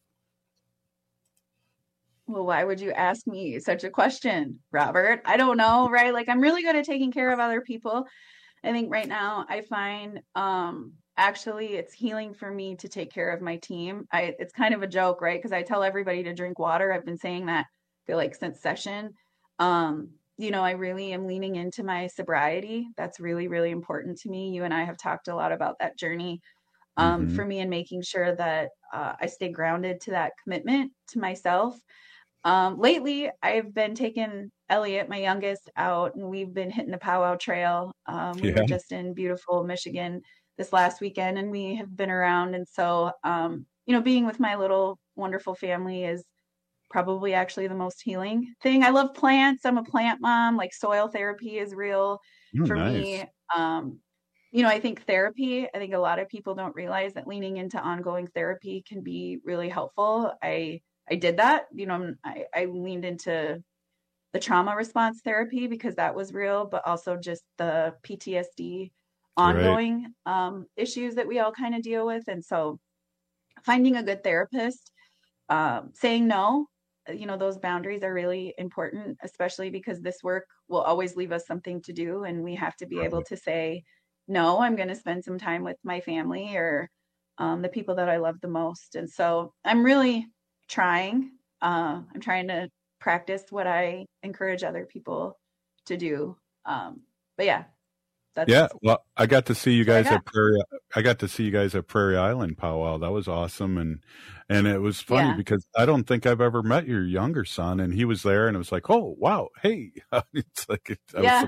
Well, why would you ask me such a question, Robert? I don't know, right? Like, I'm really good at taking care of other people. I think right now I find um, actually it's healing for me to take care of my team. I, it's kind of a joke, right? Because I tell everybody to drink water. I've been saying that, I feel like, since session. Um, you know, I really am leaning into my sobriety. That's really, really important to me. You and I have talked a lot about that journey um, mm-hmm. for me, and making sure that uh, I stay grounded to that commitment to myself. Um, lately, I've been taking Elliot, my youngest, out, and we've been hitting the powwow trail. Um, we yeah. were just in beautiful Michigan this last weekend, and we have been around. And so, um, you know, being with my little wonderful family is probably actually the most healing thing. I love plants. I'm a plant mom. Like, soil therapy is real oh, for nice. me. Um, you know, I think therapy, I think a lot of people don't realize that leaning into ongoing therapy can be really helpful. I I did that, you know, I, I leaned into the trauma response therapy because that was real, but also just the P T S D ongoing right. um, issues that we all kind of deal with. And so finding a good therapist, um, saying no, you know, those boundaries are really important, especially because this work will always leave us something to do. And we have to be able to say, no, I'm going to spend some time with my family or um, the people that I love the most. And so I'm really trying, uh, I'm trying to practice what I encourage other people to do. Um, but yeah, that's, yeah. Well, I got to see you guys at Prairie. I got to see you guys at Prairie Island powwow. That was awesome, and and it was funny yeah. because I don't think I've ever met your younger son, and he was there, and it was like, oh wow, hey, it's like it, I yeah. was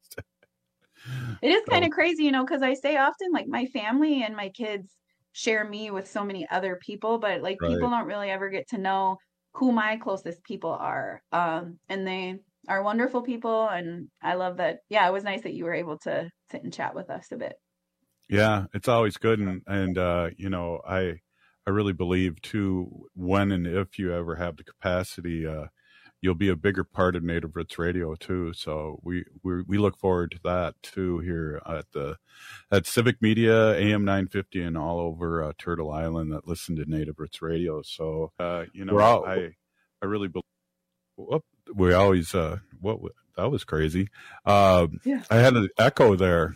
surprised. It is kind of so, crazy, you know, because I say often, like, my family and my kids share me with so many other people, but like right. people don't really ever get to know who my closest people are. Um, and they are wonderful people. And I love that. Yeah, it was nice that you were able to sit and chat with us a bit. Yeah, it's always good. And, and uh, you know, I, I really believe too, when and if you ever have the capacity, uh, you'll be a bigger part of Native Roots Radio too. So we, we, we look forward to that too here at the, at Civic Media, A M nine fifty, and all over uh, Turtle Island that listen to Native Roots Radio. So, uh, you know, all, I, I really believe, whoop, we always, uh, what, that was crazy. Uh, yeah. I had an echo there.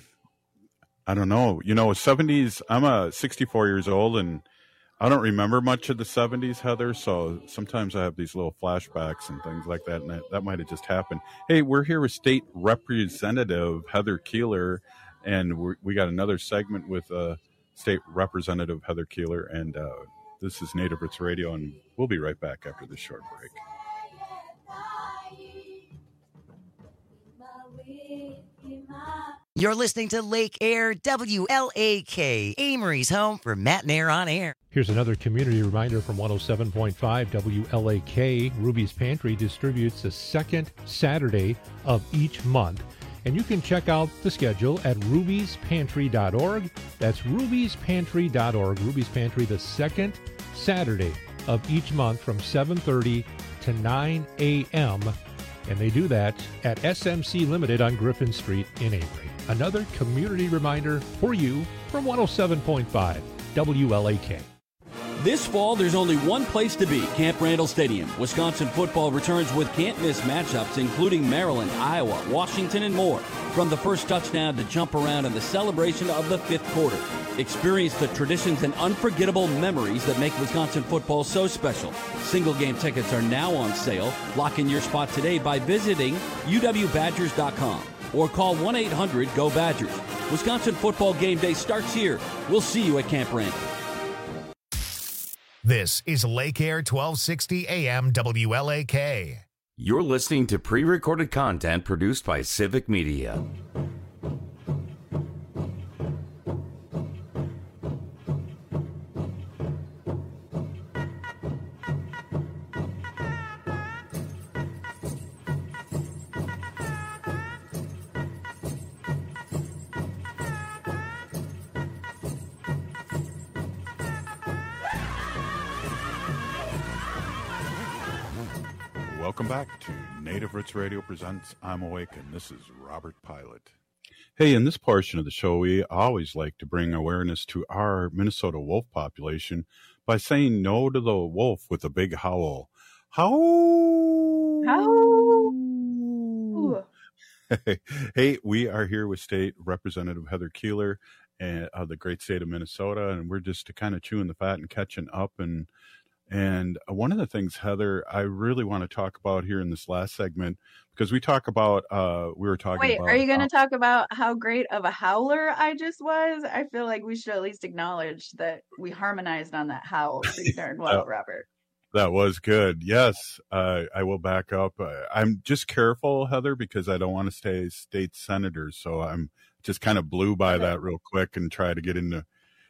I don't know, you know, seventies, I'm a sixty-four years old, and I don't remember much of the seventies, Heather, so sometimes I have these little flashbacks and things like that, and that, that might have just happened. Hey, we're here with State Representative Heather Keeler, and we're, we got another segment with uh, State Representative Heather Keeler, and uh, this is Native Roots Radio, and we'll be right back after this short break. You're listening to Lake Air, W L A K, Amory's home for Matt and Air on Air. Here's another community reminder from one oh seven point five W L A K. Ruby's Pantry distributes the second Saturday of each month. And you can check out the schedule at ruby's pantry dot org. That's ruby's pantry dot org. Ruby's Pantry, the second Saturday of each month from seven thirty to nine a.m. And they do that at S M C Limited on Griffin Street in Avery. Another community reminder for you from one oh seven point five W L A K. This fall, there's only one place to be, Camp Randall Stadium. Wisconsin football returns with can't-miss matchups, including Maryland, Iowa, Washington, and more. From the first touchdown to jump around in the celebration of the fifth quarter. Experience the traditions and unforgettable memories that make Wisconsin football so special. Single-game tickets are now on sale. Lock in your spot today by visiting U W Badgers dot com or call one eight hundred G O Badgers. Wisconsin football game day starts here. We'll see you at Camp Randall. This is Lake Air twelve sixty A M W L A K. You're listening to pre-recorded content produced by Civic Media. Welcome back to Native Roots Radio presents I'm Awake, and this is Robert Pilot. Hey, in this portion of the show, we always like to bring awareness to our Minnesota wolf population by saying no to the wolf with a big howl. Howl! Howl! Hey, we are here with State Representative Heather Keeler and, of the great state of Minnesota, and we're just kind of chewing the fat and catching up. And and one of the things, Heather, I really want to talk about here in this last segment, because we talk about, uh, we were talking Wait, about... are you going to uh, talk about how great of a howler I just was? I feel like we should at least acknowledge that we harmonized on that howl pretty darn well, uh, Robert. That was good. Yes, uh, I will back up. Uh, I'm just careful, Heather, because I don't want to stay state senator. So I'm just kind of blew by that real quick and try to get into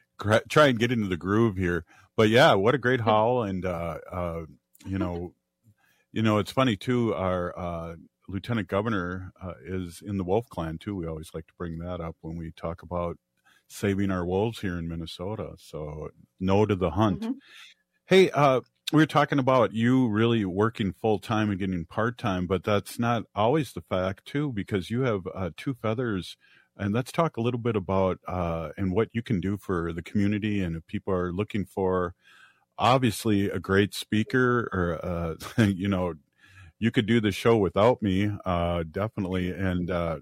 try and get into the groove here. But yeah, what a great howl. And, uh, uh, you know, you know, it's funny too. Our uh, lieutenant governor uh, is in the Wolf Clan too. We always like to bring that up when we talk about saving our wolves here in Minnesota. So no to the hunt. Mm-hmm. Hey, uh, we were talking about you really working full time and getting part time, but that's not always the fact too, because you have uh, two feathers. And let's talk a little bit about uh, and what you can do for the community. And if people are looking for, obviously, a great speaker, or uh, you know, you could do the show without me, uh, definitely. And uh,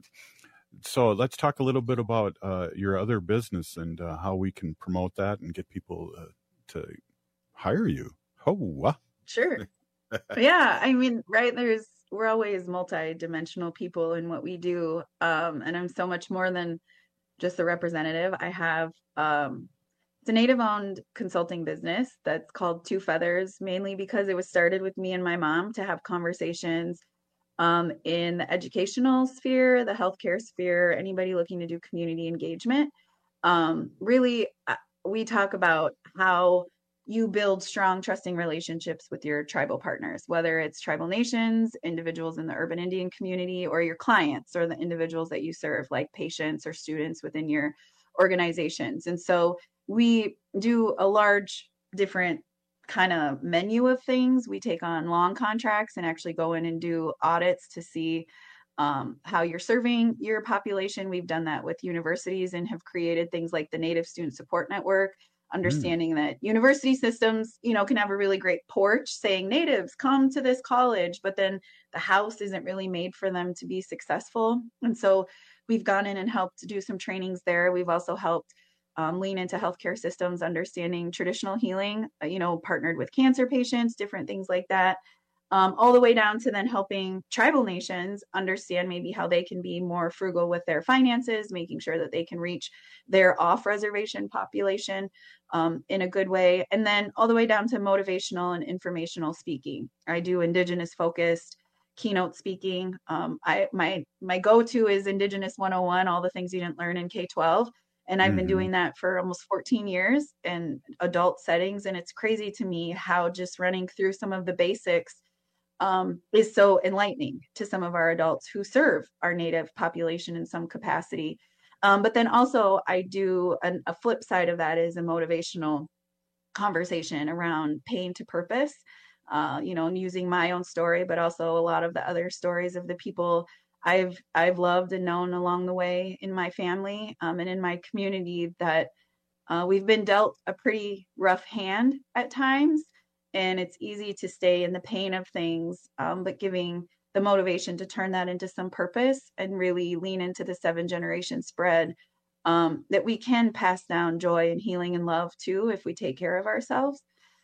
so let's talk a little bit about uh, your other business and uh, how we can promote that and get people uh, to hire you. Oh, wow. Sure. Yeah, I mean, right, there's we're always multi-dimensional people in what we do, um, and I'm so much more than just a representative. I have um, it's a native-owned consulting business that's called Two Feathers, mainly because it was started with me and my mom to have conversations um, in the educational sphere, the healthcare sphere, anybody looking to do community engagement. Um, really, we talk about how you build strong, trusting relationships with your tribal partners, whether it's tribal nations, individuals in the urban Indian community, or your clients or the individuals that you serve, like patients or students within your organizations. And so we do a large different kind of menu of things. We take on long contracts and actually go in and do audits to see um, how you're serving your population. We've done that with universities and have created things like the Native Student Support Network, understanding mm. that university systems, you know, can have a really great porch saying natives come to this college, but then the house isn't really made for them to be successful. And so we've gone in and helped do some trainings there. We've also helped um, lean into healthcare systems, understanding traditional healing, uh, you know, partnered with cancer patients, different things like that. Um, all the way down to then helping tribal nations understand maybe how they can be more frugal with their finances, making sure that they can reach their off-reservation population um, in a good way. And then all the way down to motivational and informational speaking. I do Indigenous focused keynote speaking. Um, I my my go-to is Indigenous one oh one, all the things you didn't learn in K twelve. And I've mm-hmm. been doing that for almost fourteen years in adult settings. And it's crazy to me how just running through some of the basics Um, is so enlightening to some of our adults who serve our Native population in some capacity. Um, but then also I do an, a flip side of that is a motivational conversation around pain to purpose, uh, you know, and using my own story, but also a lot of the other stories of the people I've I've loved and known along the way in my family um, and in my community that uh, we've been dealt a pretty rough hand at times. And it's easy to stay in the pain of things, um, but giving the motivation to turn that into some purpose and really lean into the seven generation spread, um, that we can pass down joy and healing and love too, if we take care of ourselves.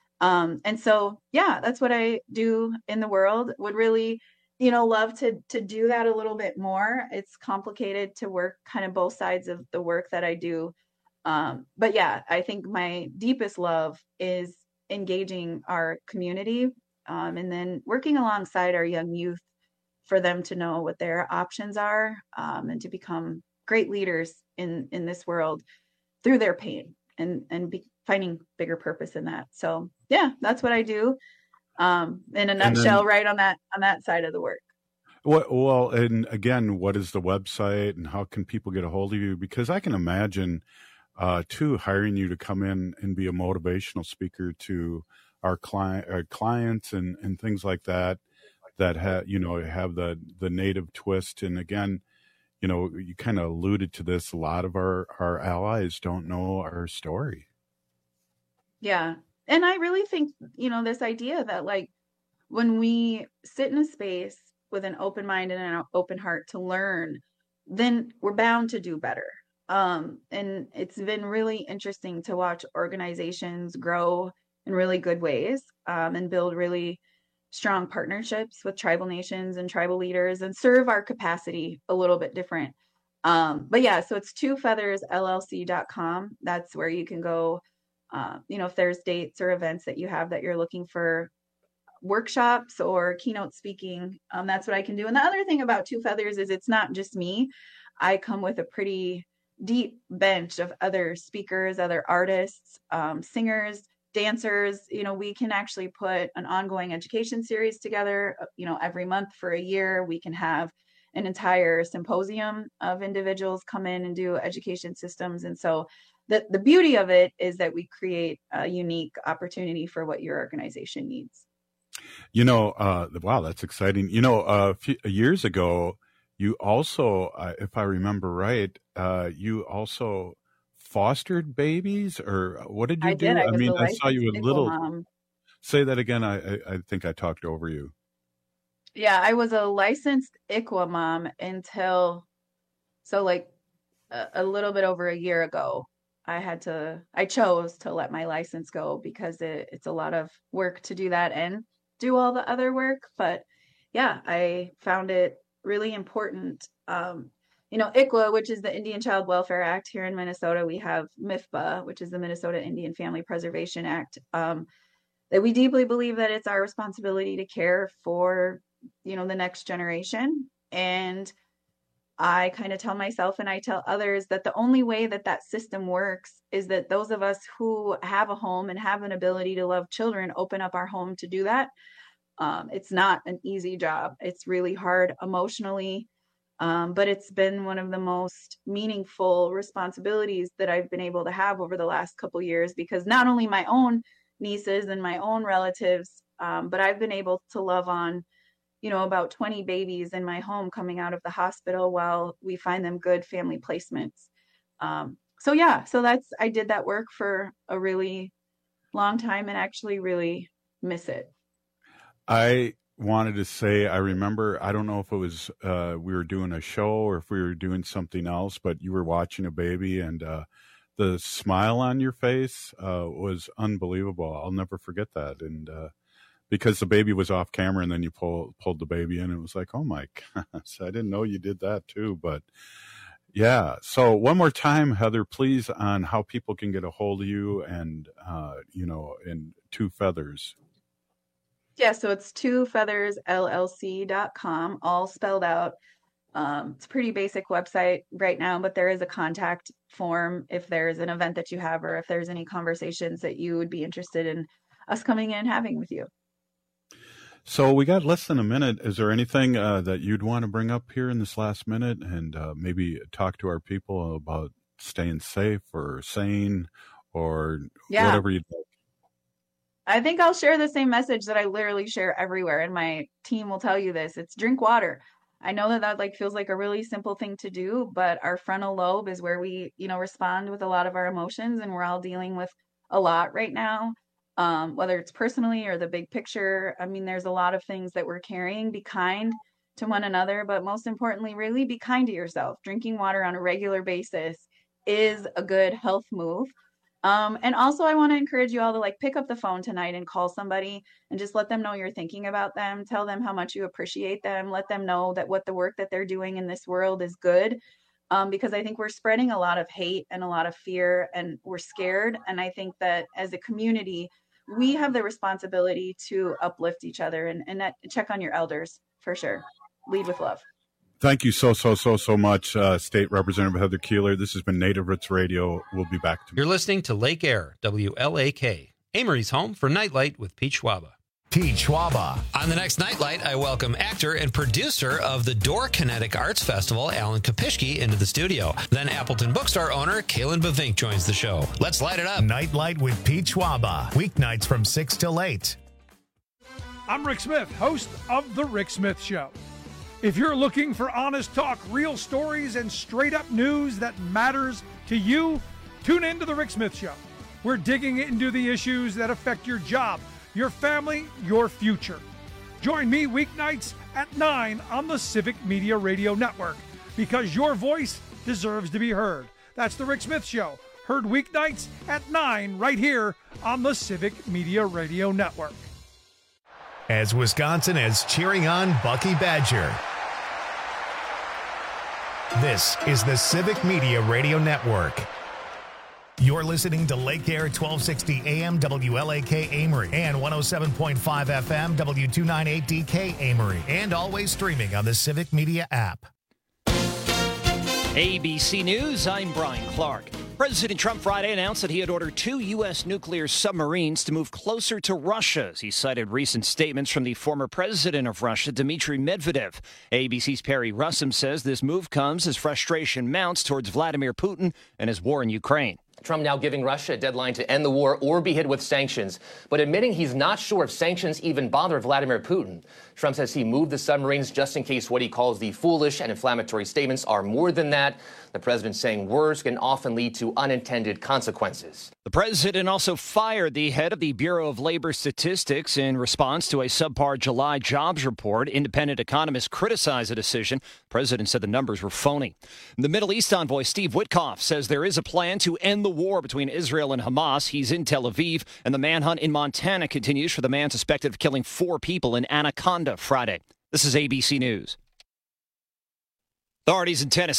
Um, and so, yeah, that's what I do in the world. Would really, you know, love to, to do that a little bit more. It's complicated to work kind of both sides of the work that I do. Um, but yeah, I think my deepest love is engaging our community um, and then working alongside our young youth for them to know what their options are um, and to become great leaders in, in this world through their pain and, and be finding bigger purpose in that. So yeah, that's what I do um, in a nutshell, then, right on that, on that side of the work. What, well, and again, what is the website and how can people get a hold of you? Because I can imagine Uh, to hiring you to come in and be a motivational speaker to our client, our clients, and and things like that, that have you know have the the Native twist. And again, you know, you kind of alluded to this. A lot of our, our allies don't know our story. Yeah. And I really think, you know, this idea that like when we sit in a space with an open mind and an open heart to learn, then we're bound to do better. Um, and it's been really interesting to watch organizations grow in really good ways, um, and build really strong partnerships with tribal nations and tribal leaders and serve our capacity a little bit different. Um, but yeah, so it's two feathers L L C dot com. That's where you can go. Uh, you know, if there's dates or events that you have that you're looking for workshops or keynote speaking, um, that's what I can do. And the other thing about Two Feathers is it's not just me. I come with a pretty deep bench of other speakers, other artists, um, singers, dancers. You know, we can actually put an ongoing education series together, you know, every month for a year. We can have an entire symposium of individuals come in and do education systems. And so the, the beauty of it is that we create a unique opportunity for what your organization needs. You know, uh, wow, that's exciting. You know, uh, a few years ago, you also, uh, if I remember right, uh, you also fostered babies, or what did you I do? did. I, I was mean, a I saw you a licensed little. mom. Say that again. I, I, I think I talked over you. Yeah, I was a licensed I C W A mom until, so like a, a little bit over a year ago. I had to, I chose to let my license go because it, it's a lot of work to do that and do all the other work. But yeah, I found it really important. Um, you know, I C W A, which is the Indian Child Welfare Act here in Minnesota, we have M I F P A, which is the Minnesota Indian Family Preservation Act, um, that we deeply believe that it's our responsibility to care for, you know, the next generation. And I kind of tell myself and I tell others that the only way that that system works is that those of us who have a home and have an ability to love children open up our home to do that. Um, it's not an easy job. It's really hard emotionally, um, but it's been one of the most meaningful responsibilities that I've been able to have over the last couple years, because not only my own nieces and my own relatives, um, but I've been able to love on, you know, about twenty babies in my home coming out of the hospital while we find them good family placements. Um, so yeah, so that's, I did that work for a really long time and actually really miss it. I wanted to say, I remember, I don't know if it was, uh, we were doing a show or if we were doing something else, but you were watching a baby and, uh, the smile on your face, uh, was unbelievable. I'll never forget that. And, uh, because the baby was off camera and then you pull, pulled the baby in, it was like, oh my gosh, I didn't know you did that too. But yeah. So one more time, Heather, please, on how people can get a hold of you and, uh, you know, in Two Feathers. Yeah, so it's two feathers L L C dot com, all spelled out. Um, it's a pretty basic website right now, but there is a contact form if there's an event that you have or if there's any conversations that you would be interested in us coming in and having with you. So we got less than a minute. Is there anything uh, that you'd want to bring up here in this last minute and uh, maybe talk to our people about staying safe or sane or Yeah. whatever you'd like? I think I'll share the same message that I literally share everywhere, and my team will tell you this. It's drink water. I know that that like feels like a really simple thing to do, but our frontal lobe is where we, you know, respond with a lot of our emotions, and we're all dealing with a lot right now. Um, whether it's personally or the big picture. I mean, there's a lot of things that we're carrying. Be kind to one another, but most importantly, really be kind to yourself. Drinking water on a regular basis is a good health move. Um, and also I want to encourage you all to like pick up the phone tonight and call somebody and just let them know you're thinking about them. Tell them how much you appreciate them. Let them know that what the work that they're doing in this world is good. Um, because I think we're spreading a lot of hate and a lot of fear and we're scared. And I think that as a community, we have the responsibility to uplift each other and, and that, check on your elders for sure. Lead with love. Thank you so, so, so, so much, uh, State Representative Heather Keeler. This has been Native Roots Radio. We'll be back tomorrow. You're listening to Lake Air, W L A K, Amory's home for Nightlight with Pete Schwaba. Pete Schwaba. On the next Nightlight, I welcome actor and producer of the Door Kinetic Arts Festival, Alan Kopishki, into the studio. Then Appleton Bookstore owner, Kaylin Bavink, joins the show. Let's light it up. Nightlight with Pete Schwaba. Weeknights from six till eight. I'm Rick Smith, host of The Rick Smith Show. If you're looking for honest talk, real stories, and straight-up news that matters to you, tune in to The Rick Smith Show. We're digging into the issues that affect your job, your family, your future. Join me weeknights at nine on the Civic Media Radio Network, because your voice deserves to be heard. That's The Rick Smith Show, heard weeknights at nine right here on the Civic Media Radio Network. As Wisconsin is cheering on Bucky Badger, this is the Civic Media Radio Network. You're listening to Lake Air twelve sixty A M W L A K Amory and one oh seven point five F M W two ninety-eight D K Amory, and always streaming on the Civic Media app. A B C News, I'm Brian Clark. President Trump Friday announced that he had ordered two U S nuclear submarines to move closer to Russia, as he cited recent statements from the former president of Russia, Dmitry Medvedev. A B C's Perry Russum says this move comes as frustration mounts towards Vladimir Putin and his war in Ukraine. Trump now giving Russia a deadline to end the war or be hit with sanctions, but admitting he's not sure if sanctions even bother Vladimir Putin. Trump says he moved the submarines just in case what he calls the foolish and inflammatory statements are more than that. The president saying words can often lead to unintended consequences. The president also fired the head of the Bureau of Labor Statistics in response to a subpar July jobs report. Independent economists criticized the decision. The president said the numbers were phony. The Middle East envoy Steve Witkoff says there is a plan to end the war between Israel and Hamas. He's in Tel Aviv, and the manhunt in Montana continues for the man suspected of killing four people in Anaconda Friday. This is A B C News. Authorities in Tennessee